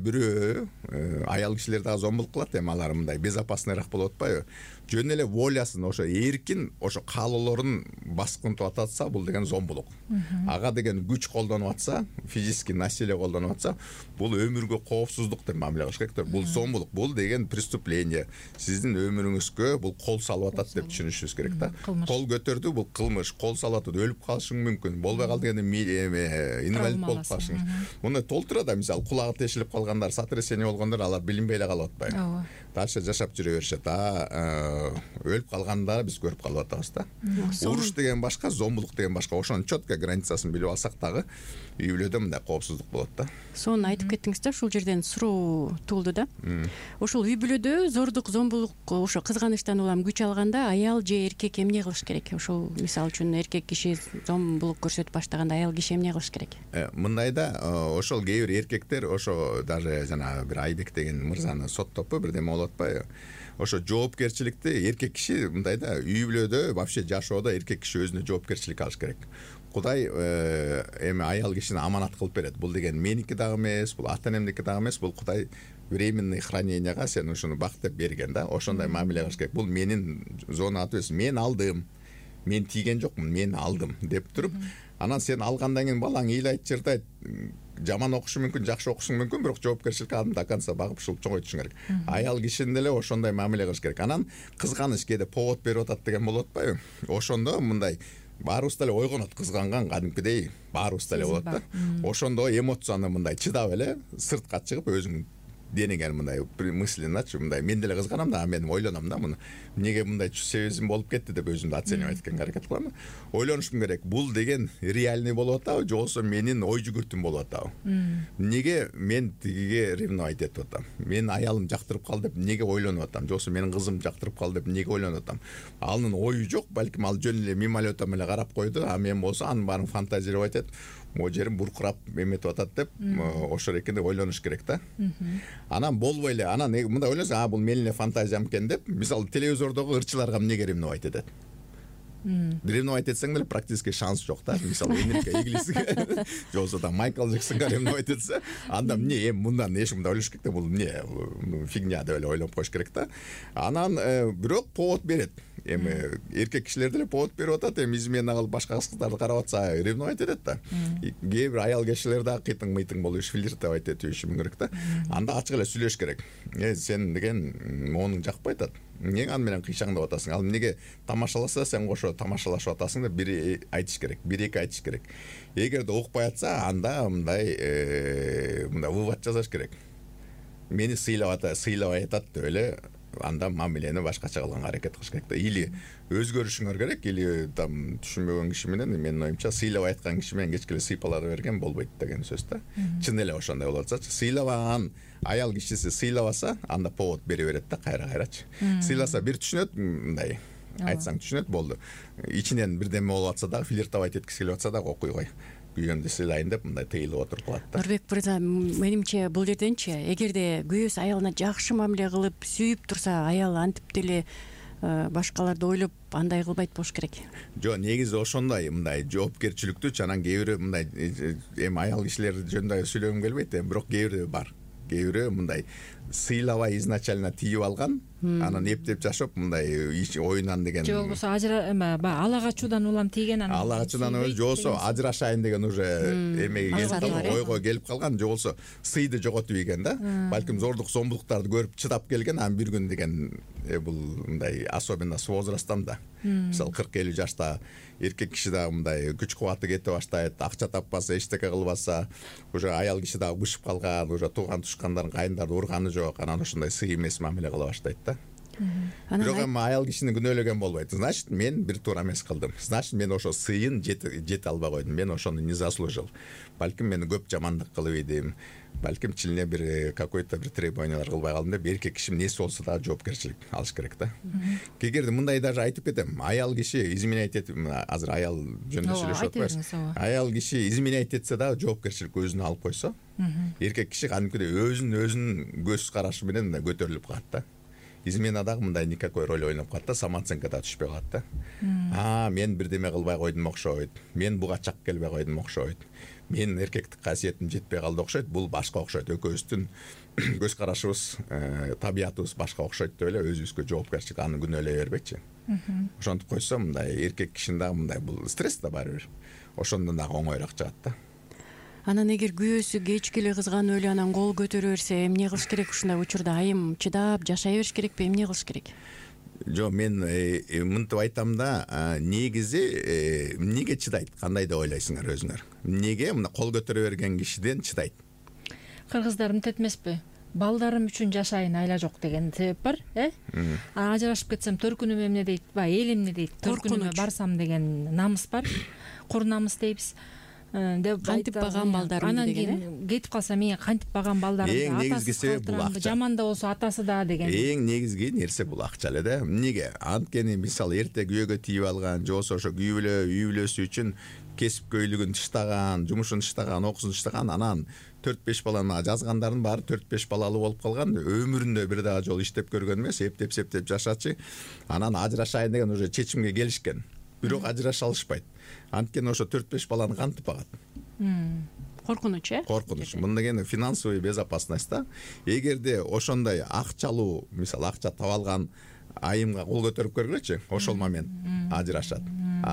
бирөө аял кишилер дагы зомбулук кылат, алар мындай безопасныйраак болуп атпайбы? Жөн эле волясын, ошо эркин, ошо каалоолорун баскынтып атса, бул деген зомбулук. Ага деген күч колдонуп атса, физический насилие колдонуп атса, бул өмүргө коопсуздук деп мамиле кылыш керек. Бул зомбулук, бул деген преступление. Сиздин өмүрүңүзгө бул кол салып атат деп түшүнүшүбүз керек да. Кол көтөрдү, өтүү бул кылмыш, кол салып атып өлүп калышың мүмкүн, болбой калды дегенде инвалид болуп калышың. Мындай толтурат, мисалы кулагы тешилип калгандар, сотрясение болгондор алар билинбей эле калып атпайбы. Ооба. Дальше жашап жүрө беришет. Өлүп калгандар биз көрүп калып атабыз да. Уруш деген башка, зомбулук деген башка. Ошонун четко границасын билип алсак дагы үй бүлөдө мындай коопсуздук болот да. Сонун айтып кеттиңиз да, ушул жерден суроо туулду да. Ошол үй бүлөдө зордук, зомбулук, ошо кызганычтан улам күч алганда аял же эркек эмне кылыш керек? Ошол мисалы үчүн эркек киши зомбулук көрсөтүп баштаганда аял киши эмне кылыш керек? Мындай да, ошол кээ бир эркектер ошо даже жана бир Айбек деген мырзаны соттоппу, бирдеме болуп атпайбы? Ошо жоопкерчиликти эркек киши мындай да, үй бүлөдө вообще жашоодо эркек киши өзүнө жоопкерчилик алыш керек. Кудай эми аял кишини аманат кылып берет. Бул деген меники дагы эмес, бул ата энемдики дагы эмес, бул Кудай временный храненияга сен ушуну бак деп берген да. Ошондой мамиле кылыш керек. Бул менин зона атыбыз, мен алдым. Мен тийген жокмун, мен алдым деп туруп, анан сен алгандан кийин балаң ыйлайт, чыртайт, жаман окушу мүмкүн, жакшы окушуң мүмкүн, бирок жоопкерчиликке аны до конца багып ушул чоңойтушуң керек. Аял кишини деле ошондой мамиле кылыш керек. Анан кызганыч кээде повод берип атат деген болот атпайбы? Ошондо мындай баарыбыз деле ойгонот, кызганган кадимкидей баарыбыз деле болот да. Ошондо эмоцияны мындай чыдап эле сыртка чыгып өзүң денеген мындай мыслиначы, мындай мен деле кызганам да, мен ойлоном да, муну эмнеге мындай себебим болуп кетти деп өзүмдү оценивать эткенге аракет кылам. Ойлонушум керек, бул деген реальный болуп атабы, же болбосо менин ой жүгүртүм болуп атабы? Эмнеге мен тигиге ревновать этип атам? Мен аялым жактырып калды деп эмнеге ойлонуп атам? Же болбосо менин кызым жактырып калды деп эмнеге ойлонуп атам? Анын ою жок, балким ал жөн эле мимолетом эле карап койду, а мен болсо анын баарын фантазировать этип, могу жерим буркурап эметип атат деп, ошол экен деп ойлонуш керек да. Анан болбой эле, анан мындай ойлонсоң, бул менин эле фантазиям экен деп, мисалы телевизордогу ырчыларга эмнеге ревновать этет? Ревновать этсең деле практически шанс жок да. Мисалы Энрике Иглесиге, же болбосо да Майкл Джексонго ревновать этсе, анда эмне мындан эч мындай ойлош керек да, бул эмне фигня деп эле ойлоп коюш керек да. Анан бирок повод берет. Эми эркек кишилер деле повод берип атат, эми измена кылып башка кыздарды карап атса ревновать этет да. Кээ бир аял кишилер да кыйтың-мыйтың болуп флиртовать этиши керек да. Анда ачык эле сүйлөш керек. Сен деген монуң жакпай атат. Эмнеге аны менен кыйшаңдап атасың? Ал эмнеге тамашаласа сен кошо тамашалашып атасың деп бири айтыш керек, бир-эки айтыш керек. Эгерде укпай атса, анда мындай вывод жасаш керек. Мени сыйлабай атат деп эле анда мамилени башкача кылганга аракет кылыш керек да. Или өзгөрүшүңөр керек, или там түшүнбөгөн киши менен, менин оюмча сыйлабай аткан киши менен кечке эле сыйпалар берген болбойт деген сөз да. Чын эле ошондой болуп атсачы, сыйлабаган аял кишиси сыйлабаса, анда повод бере берет да, кайрачы. Сыйласа бир түшүнөт, мындай айтсаң түшүнөт, болду. Ичинен бирдеме болуп атса да, флиртовать эткиси келип атса да, окуй кой. Күйөөмдү сыйлайын деп мындай тыйылып отуруп калат да. Нурбек мырза, менимче бул жерденчи, эгерде күйөөсү аялына жакшы мамиле кылып, сүйүп турса, аял антип деле башкаларды ойлоп андай кылбайт болуш керек. Жо, негизи ошондой мындай жоопкерчиликтүү, анан кээ бири мындай эми аял кишилер жөнүндө сүйлөгүм келбейт, бирок кээ бири бар. Кээ бири мындай сыйлабай изначально тийип алган, анан эптеп жашап мындай оюнан деген. Же болбосо ала качуудан улам тийген, анан ала качуудан же болбосо ажырашайын деген уже эмеге келип калган, ойго келип калган, же болбосо сыйды жоготуп ийген да. Балким зордук, зомбулуктарды көрүп чыдап келген, анан бир күн деген бул мындай особенно с возрастом да. Мисалы 40-50 жашта эркек киши да мындай күч кубаты кете баштайт, акча таппаса, эчтеке кылбаса, уже аял киши да бышып калган, уже тууган тушкандарын кайындарды урганы жок, анан ошондой сый эмес мамиле кыла баштайт да. Бирок эми аял кишини күнөөлөгөн болбойт. Значит, мен бир туура эмес кылдым. Значит, мен ошо сыйын жете албай койдум. Мен ошону не заслужил. Балким мен көп жамандык кылып идим. Балким чилине бир какой-то бир требованиялар кылбай калдым деп эркек киши эмнеси болсо да жоопкерчилик алыш керек да. Кегерде мындай даже айтып кетем. Аял киши изменять этип, азыр аял жөнүндө сүйлөшүп атпайбыз. Аял киши изменять этсе да жоопкерчилик өзүнө алып койсо, эркек киши кадимкидей өзүнүн көз карашы менен көтөрүлүп калат да. Измена дагы мындай никакой роль ойноп калат да, самооценка да түшпөй калат да. Мен бирдеме кылбай койдум окшойт. Мен буга чак келбей койдум окшойт. Менин эркектик касиетим жетпей калды окшойт. Бул башка окшойт. Экөөбүздүн көз карашыбыз, табиятыбыз башка окшойт деп эле өзүбүзгө жоопкерчилик аны күнөөлөй бербейчи. Ошентип койсо, мындай эркек кишинин дагы мындай бул стресс да баары бир. Ошондон дагы оңоюраак чыгат да. Анан эгер күйөөсү кечке эле кызганып эле анан кол көтөрө берсе, эмне кылыш керек ушундай учурда? Айым чыдап жашай бериш керекпи, эмне кылыш керек? жок, мен мынтип айтам да, негизи эмнеге чыдайт, кандай деп ойлойсуңар өзүңөр? Эмнеге мына кол көтөрө берген кишиден чыдайт? Кыргыздар мынтет эмеспи? Балдарым үчүн жашайын, айла жок деген себеп бар, ажырашып кетсем төркүнүм эмне дейт, эл эмне дейт, төркүнүмө барсам деген намыс бар. Кур намыс дейбиз. Кантип багам балдарым деген. Анан кийин кетип калса мен кантип багам балдарымды, эң негизги себеп бул акча. Жаман да болсо атасы да деген. Эң негизги нерсе бул акча эле да. Эмнеге? Анткени мисалы эрте күйөөгө тийип алган, же болбосо ошо үй бүлөсү үчүн кесип көйлүгүн таштаган, жумушун таштаган, окуусун таштаган, анан 4-5 баланы жазгандардын баары 4-5 балалуу болуп калган, өмүрүндө бир дагы жолу иштеп көргөн эмес, эптеп жашачы. Анан ажырашайын деген уже чечимге келишкен. Бирок ажыраша алышпайт. Анткени ошо 4-5 баланы кантип багат? Коркунуч, Коркунуч. Мында деген финансовый безопасность да. Эгерде ошондой акчалуу, мисалы акча таап алган айымга кол көтөрүп көргүлөчү, ошол момент ажырашат.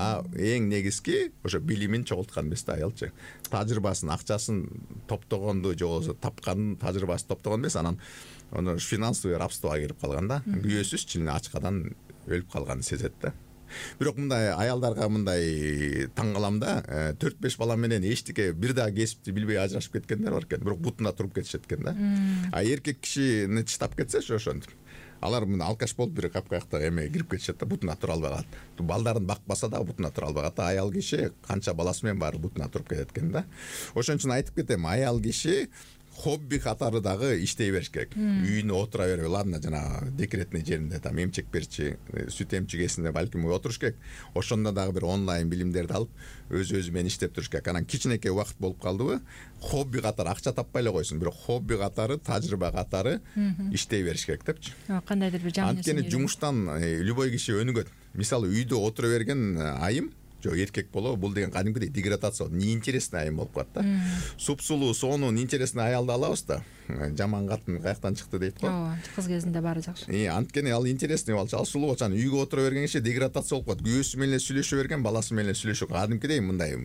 Эң негизги ошо билимин чогулткан эмес да аялчы. Тажрыйбасын, акчасын топтогонду, же болбосо тапкандын тажрыйбасын топтогон эмес, анан ону финансовый рабствого кирип калган да. Күйөөсүз ичине ачкадан өлүп калганын сезет да. Бирок мындай аялдарга мындай таң калам да, 4-5 бала менен эчтеке бир дагы кесипти билбей ажырашып кеткендер бар экен, бирок бутунда туруп кетишет экен да. Эркек кишини чыдап кетсечи ошентип, алар мына алкаш болуп бир капкаякта эме кирип кетишет да, бутуна тура албай калат. Балдарын бакпаса дагы бутуна тура албай калат. Аял киши канча баласы менен баары бутуна туруп кетет экен да. Ошон үчүн айтып кетем, аял киши хобби катары дагы иштей бериш керек. Үйүнө отура бербей, ладно, жана декретный жеринде там эмчек берчи, сүт эмчигесинде балким отуруш керек. Ошондо дагы бир онлайн билимдерди алып, өзү менен иштеп туруш керек. Анан кичинекей убакыт болуп калдыбы, хобби катары акча таппай эле койсун, бирок хобби катары, тажрыйба катары иштей бериш керек депчи. Кандайдыр бир жаман нерсе. Анткени жумуштан любой киши өнүгөт. Мисалы үйдө отура берген айым, жок эркек болобу, бул деген кадимкидей деградация, неинтересный айым болуп калат да. Супсулуу, сонун, интересный аялды алабыз да. Жаман катын каяктан чыкты дейт го. Кыз кезинде баары жакшы. Анткени ал интересный болчу, ал сулуу болчу, үйгө отура берген киши деградация болуп калат. Күйөөсү менен сүйлөшө берген, баласы менен сүйлөшө, кадимкидей мындай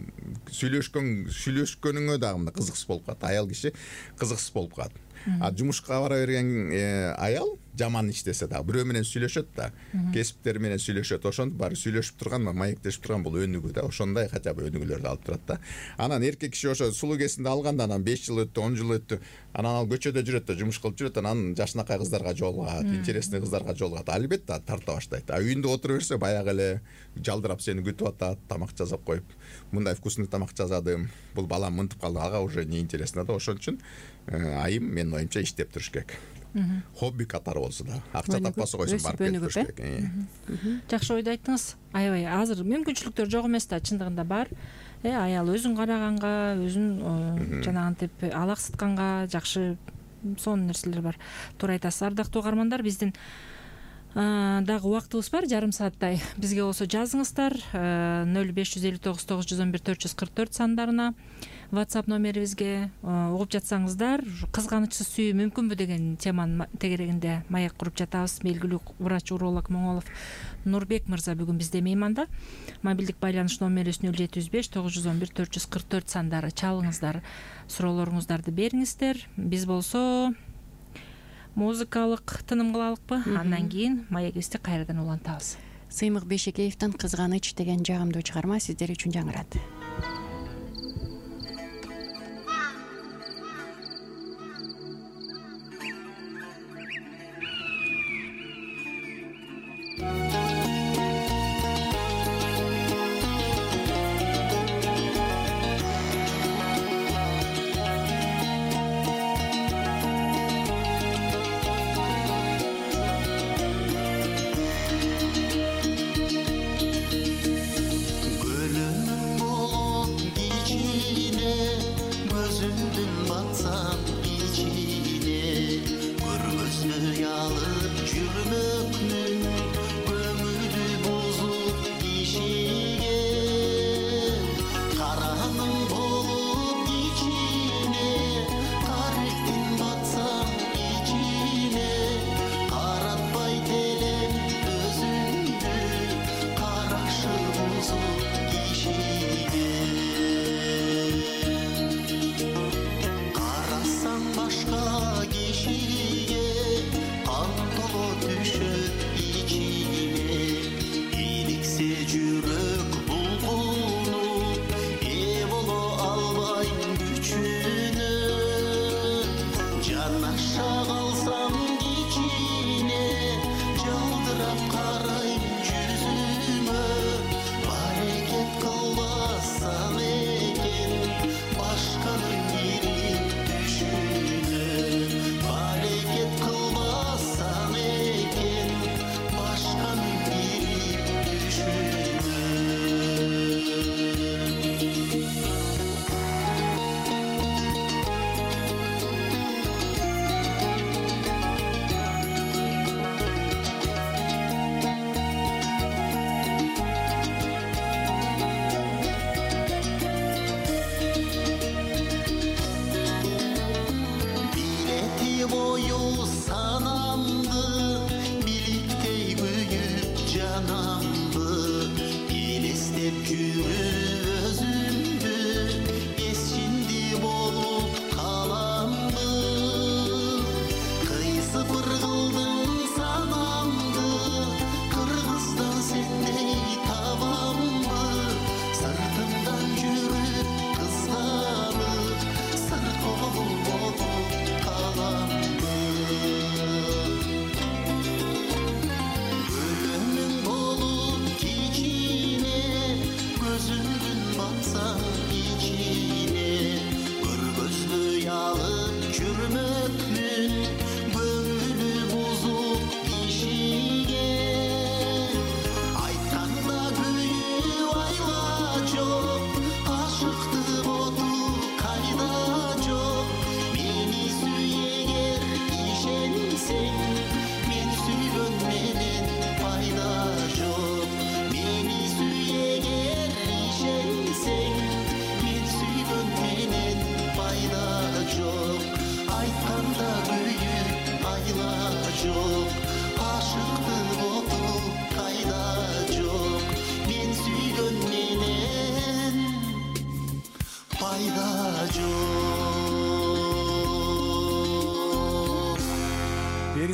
сүйлөшкөнүңө дагы мындай кызыксыз болуп калат. Аял киши кызыксыз болуп калат. Жумушка бара берген аял жаман иштесе дагы бирөө менен сүйлөшөт да, кесиптери менен сүйлөшөт, ошондо баары сүйлөшүп турган, маектешип турган бул өнүгүү да, ошондой хотя бы өнүгүүлөрдү алып турат да. Анан эркек киши ошо сулуу кезинде алганда, анан 5 жыл өттү, 10 жыл өттү, анан ал көчөдө жүрөт да, жумуш кылып жүрөт, анан жашынакай кыздарга жолугат, интересный кыздарга жолугат, албетте тарта баштайт. Үйүндө отура берсе баягы эле жалдырап сени күтүп атат, тамак жасап коюп, мындай вкусный тамак жасадым, бул балам мынтип калды, ага уже не интересно да. Ошон үчүн айым менин оюмча иштеп туруш керек. Хобби катары болсо да, акча таппаса койсун, барып кетип туруш керек. Жакшы ойду айттыңыз. Аябай азыр мүмкүнчүлүктөр жок эмес да, чындыгында бар. Аял өзүн караганга, өзүн жанагынтип алаксытканга жакшы сонун нерселер бар. Туура айтасыз. Ардактуу угармандар, биздин дагы убактыбыз бар, жарым сааттай. Бизге болсо жазыңыздар 0559 911 444 сандарына, WhatsApp номерибизге угуп жатсаңыздар. Кызганычсыз сүйүү мүмкүнбү деген теманын тегерегинде маек куруп жатабыз. Белгилүү врач, уролог Моңолов Нурбек мырза бүгүн бизде мейманда. Мобилдик байланыш номери 075 911 444 сандары. Чалыңыздар, суроолоруңуздарды бериңиздер. Биз болсо музыкалык тыным кылалыкпы? Андан кийин маегибизди кайрадан улантабыз. Сыймык Бейшекеевдин Кызганыч деген жагымдуу чыгарма сиздер үчүн жаңырат. Gülüm bul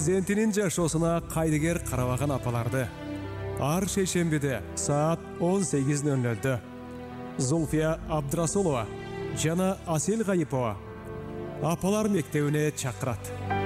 перзентинин жашоосуна кайдыгер карабаган апаларды ар шейшембиде саат 18:00 Зульфия Абдрасулова жана Асел Гайипова апалар мектебине чакырат.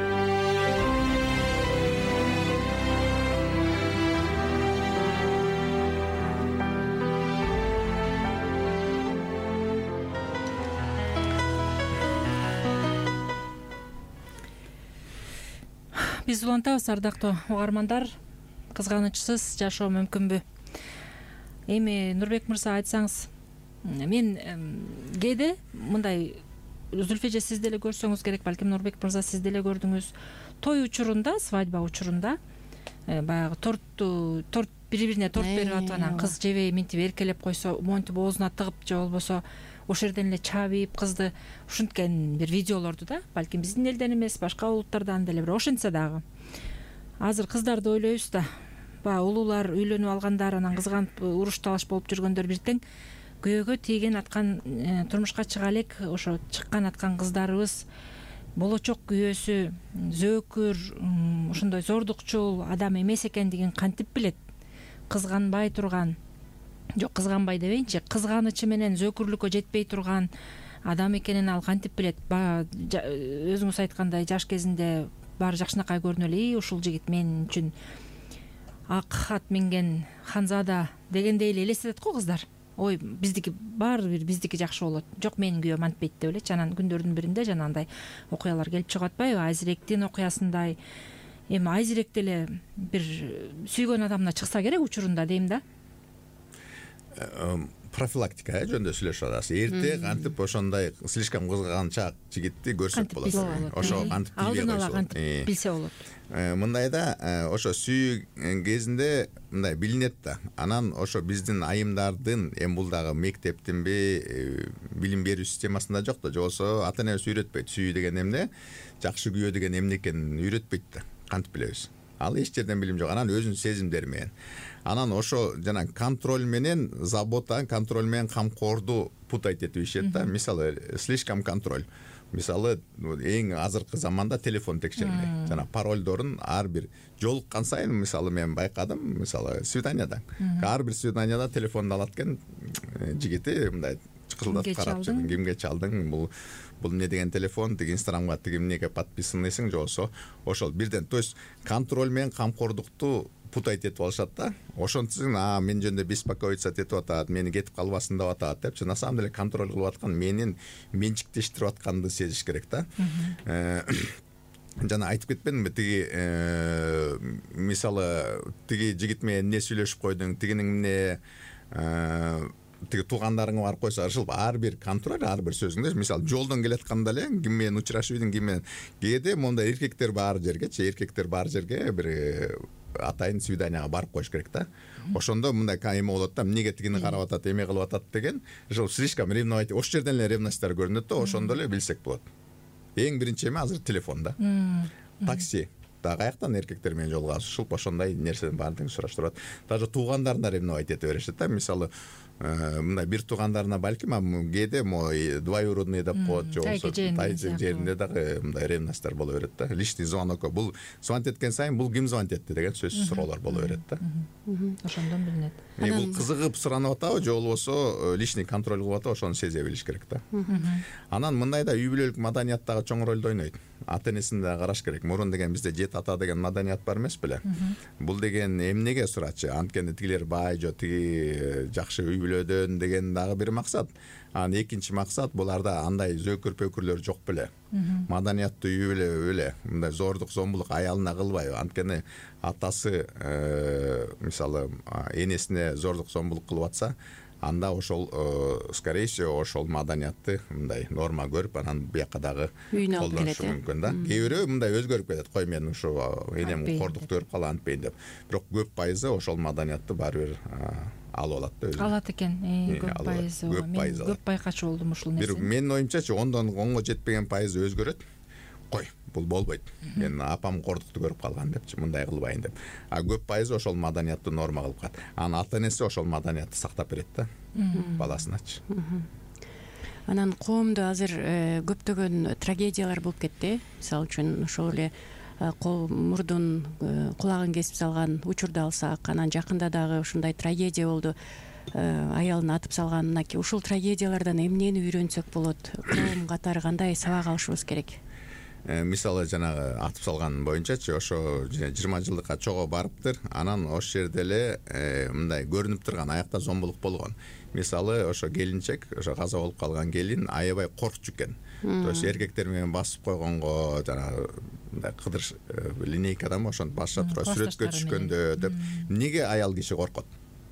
Биз улантабыз, ардактуу угармандар, кызганычсыз жашоо мүмкүнбү? Эми Нурбек мырза, айтсаңыз, мен кээде мындай, Зульфия эже сиз деле көрсөңүз керек, балким Нурбек мырза сиз деле көрдүңүз, той учурунда, свадьба учурунда баягы торт бири-бирине торт берип атып, анан кыз жебей минтип эркелеп койсо, монтип оозуна тыгып же болбосо ошол жерден эле чабып кызды ушинткен бир видеолорду да, балким биздин элден эмес, башка улуттардан деле бир ошентсе дагы. Азыр кыздарды ойлойбуз да, баягы улуулар үйлөнүп алгандар, анан кызганып уруш талаш болуп жүргөндөр бир тең күйөөгө тийген аткан, турмушка чыга элек ошо чыккан аткан кыздарыбыз болочок күйөөсү зөөкүр, ошондой зордукчул адам эмес экендигин кантип билет? Кызганбай турган, жок, кызганбай дебейинчи, кызганычы менен зөөкүрлүккө жетпей турган адам экенин ал кантип билет? Баягы өзүңүз айткандай, жаш кезинде баары жакшынакай көрүнүп эле, ушул жигит мен үчүн ак ат минген ханзада дегендей эле элестетет го кыздар. Ой, биздики баары бир биздики жакшы болот. Жок, менин күйөөм антпейт деп элечи. Анан күндөрдүн биринде жанагындай окуялар келип чыгып атпайбы? Айзеректин окуясындай. Эми Айзерек деле бир сүйгөн адамына чыкса керек учурунда дейм да. Профилактика жөнүндө сүйлөшүп атасыз. Эрте кантип ошондой слишком кызганчаак жигитти көрсөк болот. Ошо кантип алдын ала кантип билсе болот. Мындайда ошо сүйүү кезинде мындай билинет да. Анан ошо биздин айымдардын эми бул дагы мектептинби, билим берүү системасында жок да, же болсо ата энебиз үйрөтпөйт. Сүйүү деген эмне, жакшы күйөө деген эмне экенин үйрөтпөйт да. Кантип билебиз? Ал эч жерден билим жок. Анан өзүнүн сезимдери менен. Анан ошо жана контроль менен забота, контроль менен камкорду путать этип ишет да. Мисалы, слишком контроль. Мисалы, эң азыркы заманда телефон текшермей, жана парольдорун ар бир жолуккан сайын, мисалы мен байкадым, мисалы свиданияда. Ар бир свиданияда телефонду алат экен жигити, мындай чыкылдатып карап жүргөн, кимге чалдың, бул эмне деген телефон, тиги инстаграмга тиги эмнеге подписанныйсың, же болсо ошол бирден, то есть контроль менен камкордукту путать этип алышат да. Ошонтсың, мен жөнүндө беспокоиться этип атат, мени кетип калбасын деп атат депчи, на самом деле контроль кылып аткан, менин менчиктештирип атканды сезиш керек да. Жана айтып кетпедимби, тиги мисалы тиги жигит менен эмне сүйлөшүп койдуң, тигинин эмне тиги туугандарыңа барып койсо, ушул ар бир контроль, ар бир сөзүңдө, мисалы жолдон келатканда эле ким менен учурашып идиң, ким менен. Кээде монда эркектер баары жерге бир атайын свиданияга барып коюш керек да. Ошондо мындай эме болот да, эмнеге тигини карап атат, эме кылып атат деген, ошол слишком ревновать, ошол жерден эле ревностьтар көрүнөт да, ошондо эле билсек болот. Эң биринчи эме азыр телефон да. Такси. Да каяктан эркектер менен жолугашып, ошондой нерседен баардыгын сураштырат. Даже туугандарына ревновать эте беришет да. Мисалы, мындай бир туугандарына балким кээде двоюродный деп коет, же болсо тайжек жеринде дагы мындай ревностьтар боло берет да. Личный звонок, бул звонить эткен сайын бул ким звонить этти деген сөзсүз суроолор боло берет да. Ошондон билинет. Бул кызыгып суранып атабы, же болбосо личный контроль кылып атабы, ошону сезе билиш керек да. Анан мындай да үй бүлөлүк маданияттагы чоң ролду ойнойт. Ата энесин да караш керек. Мурун деген бизде жет ата деген маданият бар эмес беле? Бул деген эмнеге сурачы? Анткени тигилер бай, же тиги жакшы үй бүлөдөн деген дагы бир максат. Анан экинчи максат, буларда андай зөөкүр пөкүрлөр жок беле? Маданияттуу үй бүлө беле? Мындай зордук, зомбулук аялына кылбайбы? Анткени атасы мисалы энесине зордук, зомбулук кылып атса, анда ошол скорее всего ошол маданиятты мындай норма көрүп, анан буяка дагы колдонушу мүмкүн да. Кээ бирөө мындай өзгөрүп кетет. Кой, мен ушу энем кордукту көрүп калып антпейин деп. Бирок көп пайызы ошол маданиятты баары бир алып алат да өзү. Алат экен. Көп пайызы. Мен көп байкачу болдум ушул нерсени. Бир менин оюмчачы 10-10го жетпеген пайызы өзгөрөт. Кой, бул болбойт. Мен апам кордукту көрүп калган депчи, мындай кылбайын деп. Көп пайызы ошол маданиятты норма кылып калат. Анан ата энеси ошол маданиятты сактап берет да баласыначы. Анан коомдо азыр көптөгөн трагедиялар болуп кетти. Мисалы үчүн ошол эле мурдун кулагын кесип салган учурду алсак, анан жакында дагы ушундай трагедия болду, аялын атып салган. Мынакей ушул трагедиялардан эмнени үйрөнсөк болот, коом катары кандай сабак алышыбыз керек? Мисалы жанагы атып салган боюнчачы, ошо 20 жылдыкка чого барыптыр, анан ошол жерде эле мындай көрүнүп турган аякта зомбулук болгон. Мисалы ошо келинчек, ошо каза болуп калган келин аябай коркчу экен. То есть эркектер менен басып койгонго, жанагы мындай кыдырыш линейкадан ошону баса тура сүрөткө түшкөндө деп эмнеге аял киши коркот?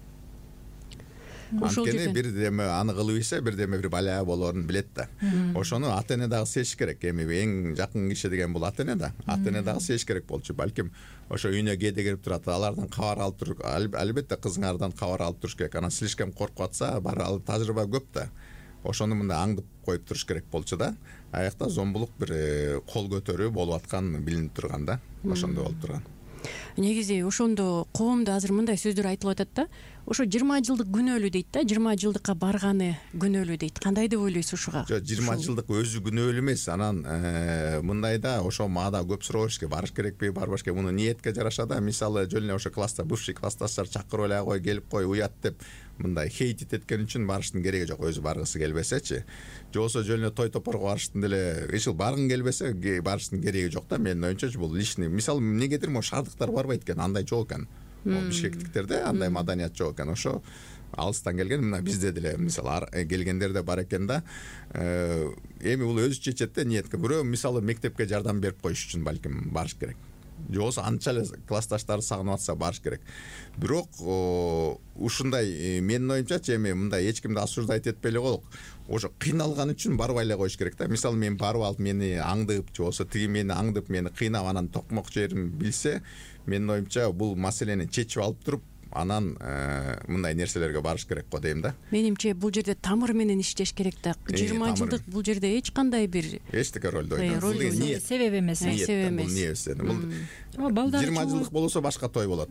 Анткени бир деме аны кылып ийсе, бир деме бир бала болоорун билет да. Ошону ата эне дагы сезиш керек. Эми эң жакын киши деген бул ата эне да. Ата эне дагы сезиш керек болчу. Балким ошо үйүнө кээде кирип турат, алардан кабар алып туруп, албетте кызыңардан кабар алып туруш керек. Анан слишком коркуп атса, баары ал тажрыйба көп да. Ошону мындай аңдып коюп туруш керек болчу да. Аякта зомбулук бир кол көтөрүү болуп аткан билинип турган да. Ошондой болуп турган. Негизи ошондо коомдо азыр мындай сөздөр айтылып атат да. Ошо 20 жылдык күнөөлүү дейт да, 20 жылдыкка барганы күнөөлүү дейт. Кандай деп ойлойсуз ушуга? Жок, 20 жылдык өзү күнөөлүү эмес. Анан мындай да, ошо маада көп суроо бериш керек, барыш керекпи, барбаш керек. Муну ниетке жараша да. Мисалы жөн эле ошо класста бывший классташтар чакырып эле кой, келип кой, уят деп мындай хейтит эткен үчүн барыштын кереги жок, өзү баргысы келбесечи. Же болсо жөн эле той топорго барыштын деле, ишил баргың келбесе, барыштын кереги жок да. Менин оюмча бул лишний. Мисалы эмнегедир могу шаардыктар барбайт экен, андай жок экен. Бишкектиктерде андай маданият жок экен. Ошо алыстан келген, мына бизде деле мисалы келгендер да бар экен да. Эми бул өзү чечет да ниетке. Бирөө мисалы мектепке жардам берип коюш үчүн балким барыш керек. Же болсо анча эле классташтары сагынып атса барыш керек. Бирок ушундай менин оюмчачы эми мындай эч кимди осуждать этпей эле коелук. Ошо кыйналган үчүн барбай эле коюш керек да. Мисалы мен барып алып мени аңдып, же болсо тиги мени аңдып, мени кыйнап анан токмок жерин билсе, менин оюмча бул маселени чечип алып туруп, анан мындай нерселерге барыш керек го дейм да. Менимче бул жерде тамыр менен иштеш керек да. 20 жылдык бул жерде эч кандай бир эчтеке ролду ойнойт. Бул деген ниет, себеп эмес. Себеп эмес. Бул ниет. Бул 20 жылдык болсо башка той болот.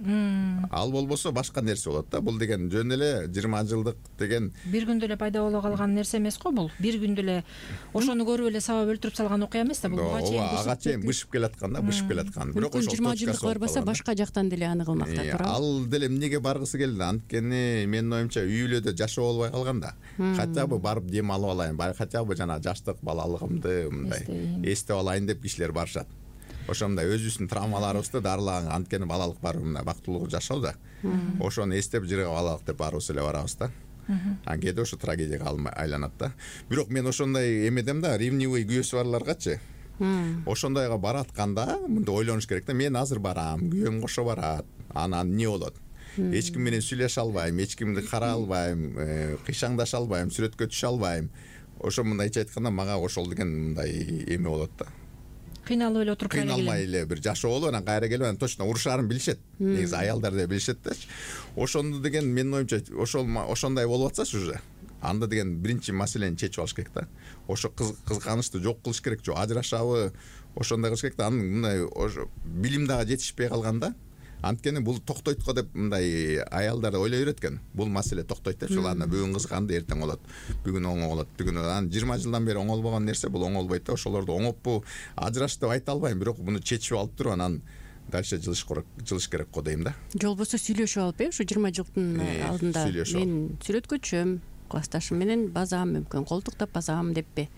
Ал болбосо башка нерсе болот да. Бул деген жөн эле 20 жылдык деген бир күндө эле пайда боло калган нерсе эмес го бул. Бир күндө эле ошону көрүп эле сабап өлтүрүп салган окуя эмес да. Бул ага чейин бышып келаткан да, бышып келаткан. Бирок ошо 20 жылдык барбаса башка жактан деле аны кылмакта туурабы? Ал деле эмнеге баргысы келди? Анткени менин оюмча үй бүлөдө жашоо болбой калган да. Хотя бы барып дем алып алайын, хотя бы жана жаштык балалыгымды мындай эстеп алайын деп кишилер барышат. Ошондой өзүбүздүн травмаларыбызды дарылаган, анткени балалык барып мындай бактылуу жашоо да. Ошону эстеп жыргап алалык деп барыбыз эле барабыз да. Анан кээде ошо трагедияга айланат да. Бирок мен ошондой эмедем да, ревнивый күйөөсү барларгачы. Ошондойго баратканда мындай ойлонуш керек да. Мен азыр барам, күйөөм кошо барат. Анан эмне болот? Эч ким менен сүйлөшө албайм, эч кимди карай албайм, кыйшаңдаша албайм, сүрөткө түшө албайм. Ошо мындайча айтканда мага ошол деген мындай эме болот да. Кыйналып эле отуруп кыйналмай эле бир жашоо болуп, анан кайра келип анан точно урушаарын билишет. Негизи аялдар да билишет да. Ошондо деген менин оюмча ошондой болуп атсачы уже. Анда деген биринчи маселени чечип алыш керек да. Ошо кызганычты жок кылыш керек, жок ажырашабы, ошондой кылыш керек да. Анын мындай билим дагы жетишпей калганда, анткени бул токтойт го деп мындай аялдар ойлой берет экен. Бул маселе токтойт деп, ушул бүгүн кызганды, эртең болот. Бүгүн оңой болот. Бүгүн анан 20 жылдан бери оңолбогон нерсе бул оңолбойт да. Ошолорду оңоппу, ажыраш деп айта албайм, бирок муну чечип алып туруп анан дальше жылыш керек го дейм да. Же болбосо сүйлөшүп алып, ушу 20 жылдын алдында мен сүрөткөчүм, классташым менен базам, мүмкүн колтуктап базам деппи?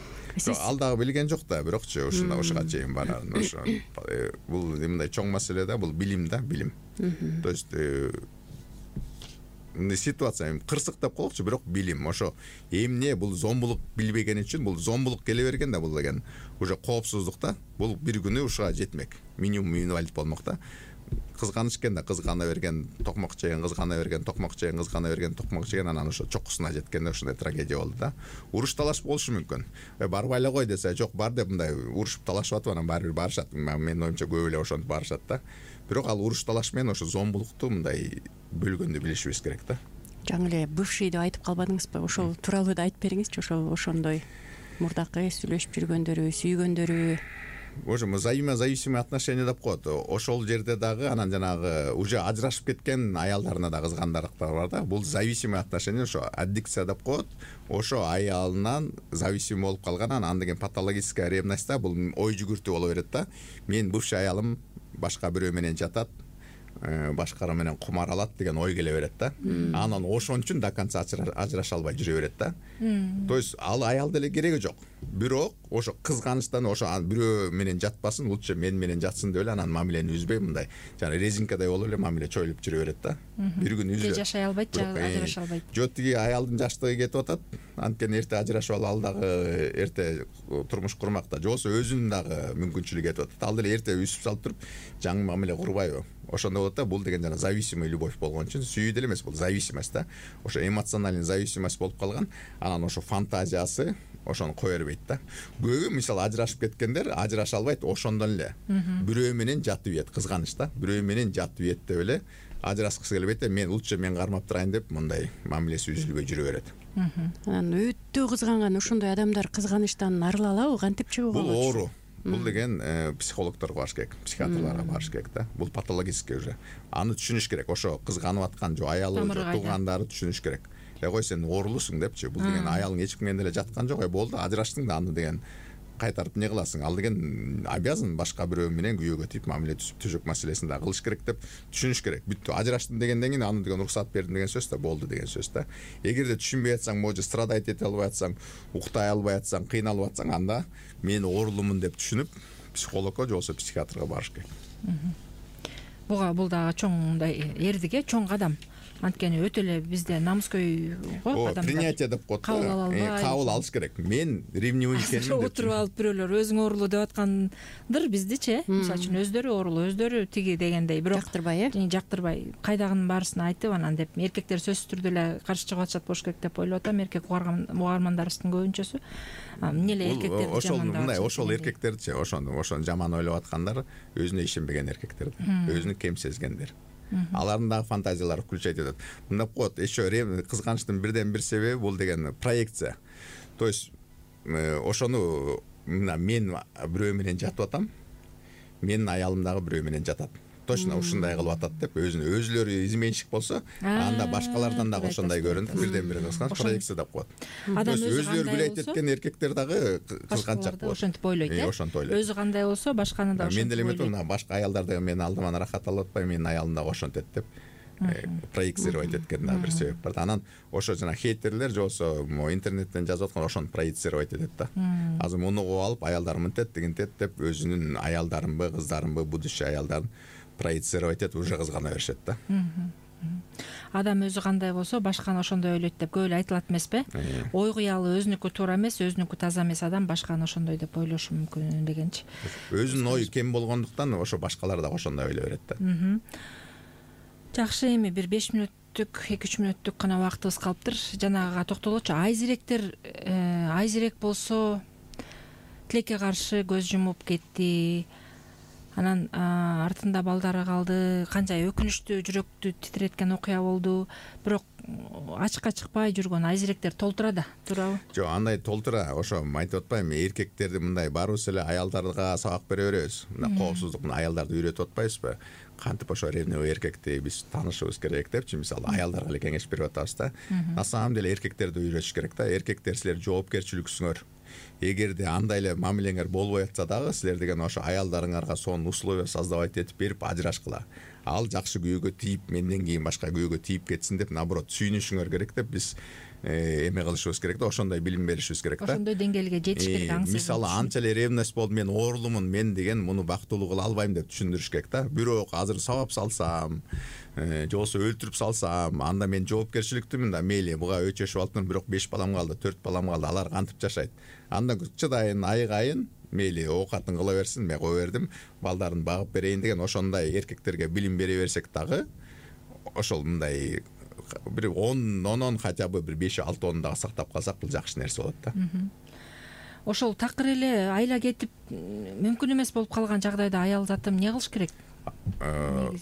Ал дагы билген жок да, бирокчу ушуга чейин барарын. Ошо бул мындай чоң маселе да, бул билим да, билим. То есть ситуация кырсык деп коелукчу, бирок билим. Ошо эмне бул зомбулук билбеген үчүн, бул зомбулук келе берген да, бул деген уже коопсуздук да. Бул бир күнү ушуга жетмек. Минимум инвалид болмок да. Кызганыч экен да, кызгана берген, токмок жеген, кызгана берген, токмок жеген, кызгана берген, токмок жеген, анан ошо чокусуна жеткенде ушундай трагедия болду да. Уруш талаш болушу мүмкүн. Барбай эле кой десе, жок бар деп мындай урушуп талашып атып, анан баары бир барышат. Менин оюмча көп эле ошентип барышат да. Бирок ал уруш талаш менен ошо зомбулукту мындай бөлгөндү билишибиз керек да. Жаңы эле бывший деп айтып калбадыңызбы? Ошол тууралуу да айтып бериңизчи, ошол ошондой мурдакы сүйлөшүп жүргөндөрү, сүйгөндөрү. уже взаимозависимый отношения деп коет. Ошол жерде дагы анан жанагы уже ажырашып кеткен аялдарына да кызгандарыктар бар да. Бул зависимый отношения, ошо аддикция деп коет. Ошо аялынан зависим болуп калган, анан деген патологическая ревность да, бул ой жүгүртүү боло берет да. Мен бывший аялым башка бирөө менен жатат, башкалар менен кумар алат деген ой келе берет да. Анан ошон үчүн до конца ажыраша албай жүрө берет да. То есть ал аял деле кереги жок. Бирок ошо кызганычтан ошо бирөө менен жатпасын, лучше мен менен жатсын деп эле анан мамилени үзбөй мындай жана резинкадай болуп эле мамиле чоюлуп жүрө берет да. Бир күн үзүлөт. Жашай албайт, ажыраша албайт. Жо тиги аялдын жаштыгы кетип атат. Анткени эрте ажырашып алып ал дагы эрте турмуш курмакта, жобосо өзүнүн дагы мүмкүнчүлүгү кетип атат. Ал деле эрте үсүп салып туруп жаңы мамиле курбайбы? Ошондо болот да, бул деген жана зависимый любовь болгон үчүн сүйүү деле эмес, бул зависимость да. Ошо эмоциональный зависимость болуп калган. Анан ошо фантазиясы ошону кое бербейт да. Көбү мисалы ажырашып кеткендер ажыраша албайт, ошондон эле бирөө менен жатып ийет, кызганыч да. Бирөө менен жатып ийет деп эле ажыраскысы келбейт да. Мен лучше мен кармап турайын деп мындай мамилеси үзүлбөй жүрө берет. Анан өтө кызганган ошондой адамдар кызганычтан арыла алабы, кантип чыгууга болот? Бул оору. Бул деген психологторго барыш керек, психиатрларга барыш керек да. Бул патологический уже. Аны түшүнүш керек. Ошо кызганып аткан жо аялы, туугандары түшүнүш керек. Кой сен оорулусуң депчи. Бул деген аялың эч ким менен деле жаткан жок. Болду, ажыраштың да, аны деген кайтарып не кыласың? Ал деген обязан башка бирөө менен күйөөгө тийип мамиле түзүп төшөк маселесин да кылыш керек деп түшүнүш керек. Бүттү, ажыраштым дегенден кийин аны деген уруксат бердим деген сөз да, болду деген сөз да. Эгерде түшүнбөй атсаң, може страдать эте албай атсаң, уктай албай атсаң, кыйналып атсаң, анда мен оорулумун деп түшүнүп, психологко же болбосо психиатрга барыш керек. Бул дагы чоң мындай эрдик, чоң кадам. Анткени өтө эле бизде намыскөй го адамдар. Принятие деп коет. Кабыл алыш керек. Мен ревнивый экенмин деп. Отуруп алып бирөөлөр өзүң оорулуу деп аткандыр биздичи. Мисалы үчүн өздөрү оорулуу, өздөрү тиги дегендей, бирок жактырбай, кайдагынын баарысын айтып анан деп эркектер сөзсүз түрдө эле каршы чыгып атышат болуш керек деп ойлоп атам. Эркек угармандарыбыздын көбүнчөсү эмне эле эркектерди жамандап. Ошол эркектерчи, ошону жаман ойлоп аткандар өзүнө ишенбеген эркектер, өзүнү кем сезгендер. Алардын дагы фантазиялары включать этет. Мындай коет, еще кызганычтын бирден бир себеби бул деген проекция. То есть ошону мен бирөө менен жатып атам, менин аялым дагы бирөө менен жатат. Точно ушундай кылып атат деп өзүлөрү изменщик болсо, анда башкалардан дагы ошондой көрүнүп, бирден бири кызганыч проекция деп коет. Адам өзүлөрү билет эткен эркектер дагы кызганчак болот. Ошентип ойлойт, ошентип ойлойт. Өзү кандай болсо, башканы да ошентип ойлойт. Мен деле эметем, башка аялдар да мени алдыман рахат алып атпайбы, менин аялым дагы ошентет деп проецировать эткен дагы бир себеп бар. Анан ошо жана хейтерлер же болсо интернеттен жазып аткан ошону проецировать этет да. Азыр муну угуп алып аялдарым мынтет дегентет деп өзүнүн аялдарынбы, кыздарынбы, будущий аялдарын проецировать этип уже кызгана беришет да. Адам өзү кандай болсо, башканы ошондой ойлойт деп көп эле айтылат эмеспи? Ой кыялы өзүнүкү туура эмес, өзүнүкү таза эмес адам башканы ошондой деп ойлошу мүмкүн дегенчи. Өзүнүн ою кем болгондуктан ошо башкалар да ошондой ойлой берет да. Жакшы, эми бир 5 мүнөттүк, 2-3 мүнөттүк гана убактыбыз калыптыр. Жанагыга токтолочу. Айзирек болсо тилекке каршы көз жумуп кетти. Анан артында балдары калды. Канча өкүнүчтүү, жүрөктү титиреткен окуя болду. Бирок ачыкка чыкпай жүргөн айзиректер толтура да, туурабы? Жок, андай толтура. Ошо айтып атпаймынбы, эркектерди мындай барыбыз эле аялдарга сабак бере беребиз. Мындай коопсуздуктун аялдарды үйрөтүп атпайбызбы? Кантип ошо ревнивый эркекти биз таанышыбыз керек депчи, мисалы аялдарга эле кеңеш берип атабыз да. На самом деле эркектерди үйрөтүш керек да. Эркектер, силер жоопкерчиликсиңөр. Эгерде андай эле мамилеңер болбой атса дагы, силер деген ошо аялдарыңарга сонун условия создавать этип берип ажырашкыла. Ал жакшы күйөөгө тийип, менден кийин башка күйөөгө тийип кетсин деп, наоборот, сүйүнүшүңөр керек деп биз эме кылышыбыз керек да, ошондой билим беришибиз керек да. Ошондой деңгээлге жетиш керек, аңсыз. Мисалы, анча эле ревность болду, мен оорулумун, мен деген муну бактылуу кыла албайм деп түшүндүрүш керек да. Бирок азыр сабап салсам, же болбосо өлтүрүп салсам, анда мен жоопкерчиликтүүмүн да, мейли буга өчөшүп алыптыр, бирок 5 балам калды, 4 балам калды, алар кантип жашайт? Анда чыдайын, айыгайын, мейли оокатын кыла берсин, мен кое бердим, балдарын багып берейин деген ошондой эркектерге билим бере берсек дагы, ошол мындай бир 10 хотя бы бир 5-6 дагы сактап калсак, бул жакшы нерсе болот да. Ошол такыр эле айла кетип мүмкүн эмес болуп калган жагдайда аял заты эмне кылыш керек?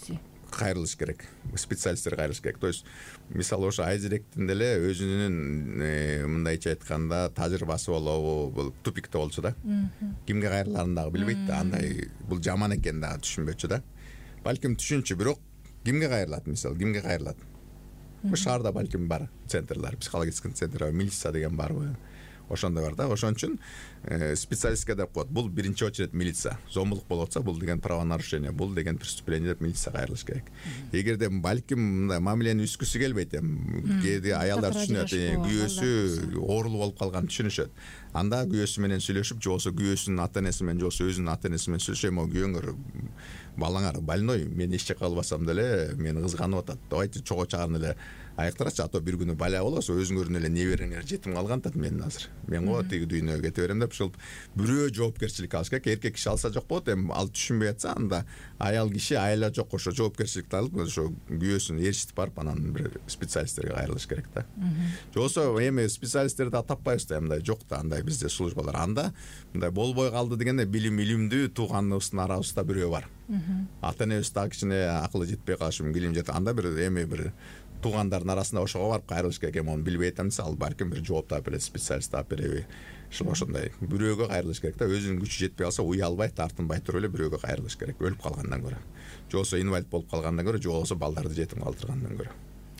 кайрылыш керек, специалисттер кайрылыш керек. То есть мисалы ошо айзеректин деле өзүнүн мындайча айтканда тажрыйбасы болобу, бул тупикте болчу да. Кимге кайрыларын дагы билбейт да, андай бул жаман экенин дагы түшүнбөчү да. Балким түшүнчү, бирок кимге кайрылат, мисалы кимге кайрылат? Шаарда балким бар центрлер, психологический центр, милиция деген барбы? Ошондой бар да. Ошон үчүн специалистке деп коет. Бул биринчи очередь милиция. Зомбулук болуп атса, бул деген правонарушение, бул деген преступление деп милиция кайрылыш керек. Эгерде балким мындай мамилени үскүсү келбейт, кээде аялдар түшүнөт, күйөөсү оорулуу болуп калганын түшүнүшөт. Анда күйөөсү менен сүйлөшүп, же болбосо күйөөсүнүн ата-энеси менен, же болбосо өзүнүн ата-энеси менен сүйлөшүп, күйөөңөр балаңар больной, мен эч жакка албасам деле мени кызганып атат. Давайте чогуу чыгарып эле аяктырачы, а то бир күнү баля болосо өзүңөрдүн эле небереңер жетим калган атат менин азыр. Мен го тиги дүйнөгө кете берем деп, ушул бирөө жоопкерчилик алыш керек. Эркек киши алса жок болот, ал түшүнбөй атса, анда аял киши айла жок, ошо жоопкерчиликти алып, ошо күйөөсүн ээрчитип барып, анан бир специалисттерге кайрылыш керек да. Же болбосо эми специалисттерди таппайбыз да, мындай жок да, андай бизде службалар. Анда мындай болбой калды дегенде илимдүү тууганыбыздын арабызда бирөө бар. Ата-энебиз дагы кичине акылы жетпей калышы мүмкүн, илим жетет. Анда бир бир туугандардын арасында ошого барып кайрылыш керек. Оны билбей атамыз, ал балким бир жооп таап берет, специалист таап береби. Ошондой бирөөгө кайрылыш керек да. Өзүнүн күчү жетпей калса, уялбай, тартынбай туруп эле бирөөгө кайрылыш керек, өлүп калгандан көрө. Же болбосо инвалид болуп калгандан көрө, же болбосо балдарды жетим калтыргандан көрө.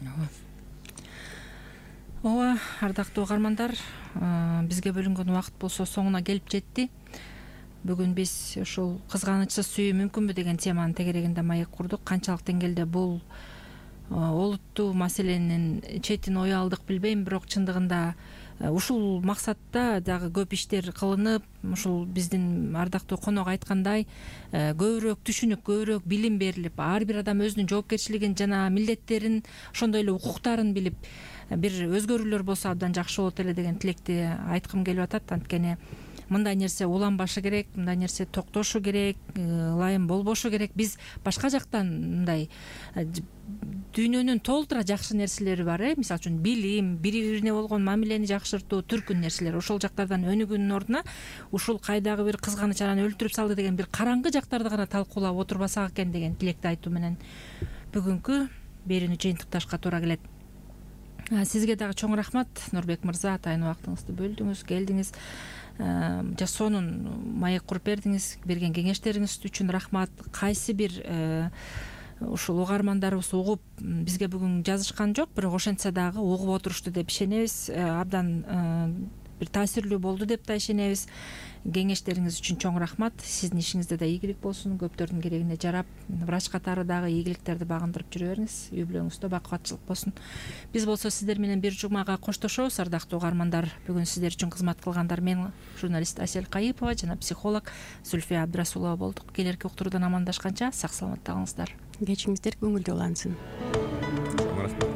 Ооба, ардактуу угармандар, бизге бөлүнгөн убакыт болсо соңуна келип жетти. Бүгүн биз ушул кызганычсыз сүйүү мүмкүнбү деген теманын тегерегинде маек курдук. Канчалык деңгээлде бул олуттуу маселенин четин ой алдык билбейм, бирок чындыгында ушул максатта дагы көп иштер кылынып, ушул биздин ардактуу конок айткандай, көбүрөөк түшүнүп, көбүрөөк билим берилип, ар бир адам өзүнүн жоопкерчилигин жана милдеттерин, ошондой эле укуктарын билип, бир өзгөрүүлөр болсо абдан жакшы болот эле деген тилекти айткым келип атат. Анткени мындай нерсе уланбашы керек, мындай нерсе токтошу керек, ылайым болбошу керек. Биз башка жактан мындай дүйнөнүн толтура жакшы нерселери бар, мисалы үчүн билим, бири-бирине болгон мамилени жакшыртуу, түркүн нерселер. Ошол жактардан өнүгүүнүн ордуна ушул кайдагы бир кызганыч анан өлтүрүп салды деген бир караңгы жактарды гана талкуулап отурбасак экен деген тилекти айтуу менен бүгүнкү берүүнү жыйынтыкташка туура келет. Сизге дагы чоң рахмат, Нурбек мырза, атайын убактыңызды бөлдүңүз, келдиңиз. Жасоонун маек куруп бердиңиз, берген кеңештериңиз үчүн рахмат. Кайсы бир ушул угармандарыбыз угуп бизге бүгүн жазышкан жок, бирок ошентсе дагы угуп отурушту деп ишенебиз. Абдан бир таасирлүү болду деп да ишенебиз. Кеңештериңиз үчүн чоң рахмат. Сиздин ишиңизде да ийгилик болсун, көптөрдүн керегине жарап, врач катары дагы ийгиликтерди багындырып жүрө бериңиз. Үй бүлөңүздө бакубатчылык болсун. Биз болсо сиздер менен бир жумага коштошобуз, ардактуу угармандар. Бүгүн сиздер үчүн кызмат кылгандар мен, журналист Асель Кайыпова жана психолог Зульфия Абдрасулова болдук. Келерки уктуруудан амандашканча сак саламатта калыңыздар. Кечиңиздер көңүлдүү улансын. Чоң рахмат.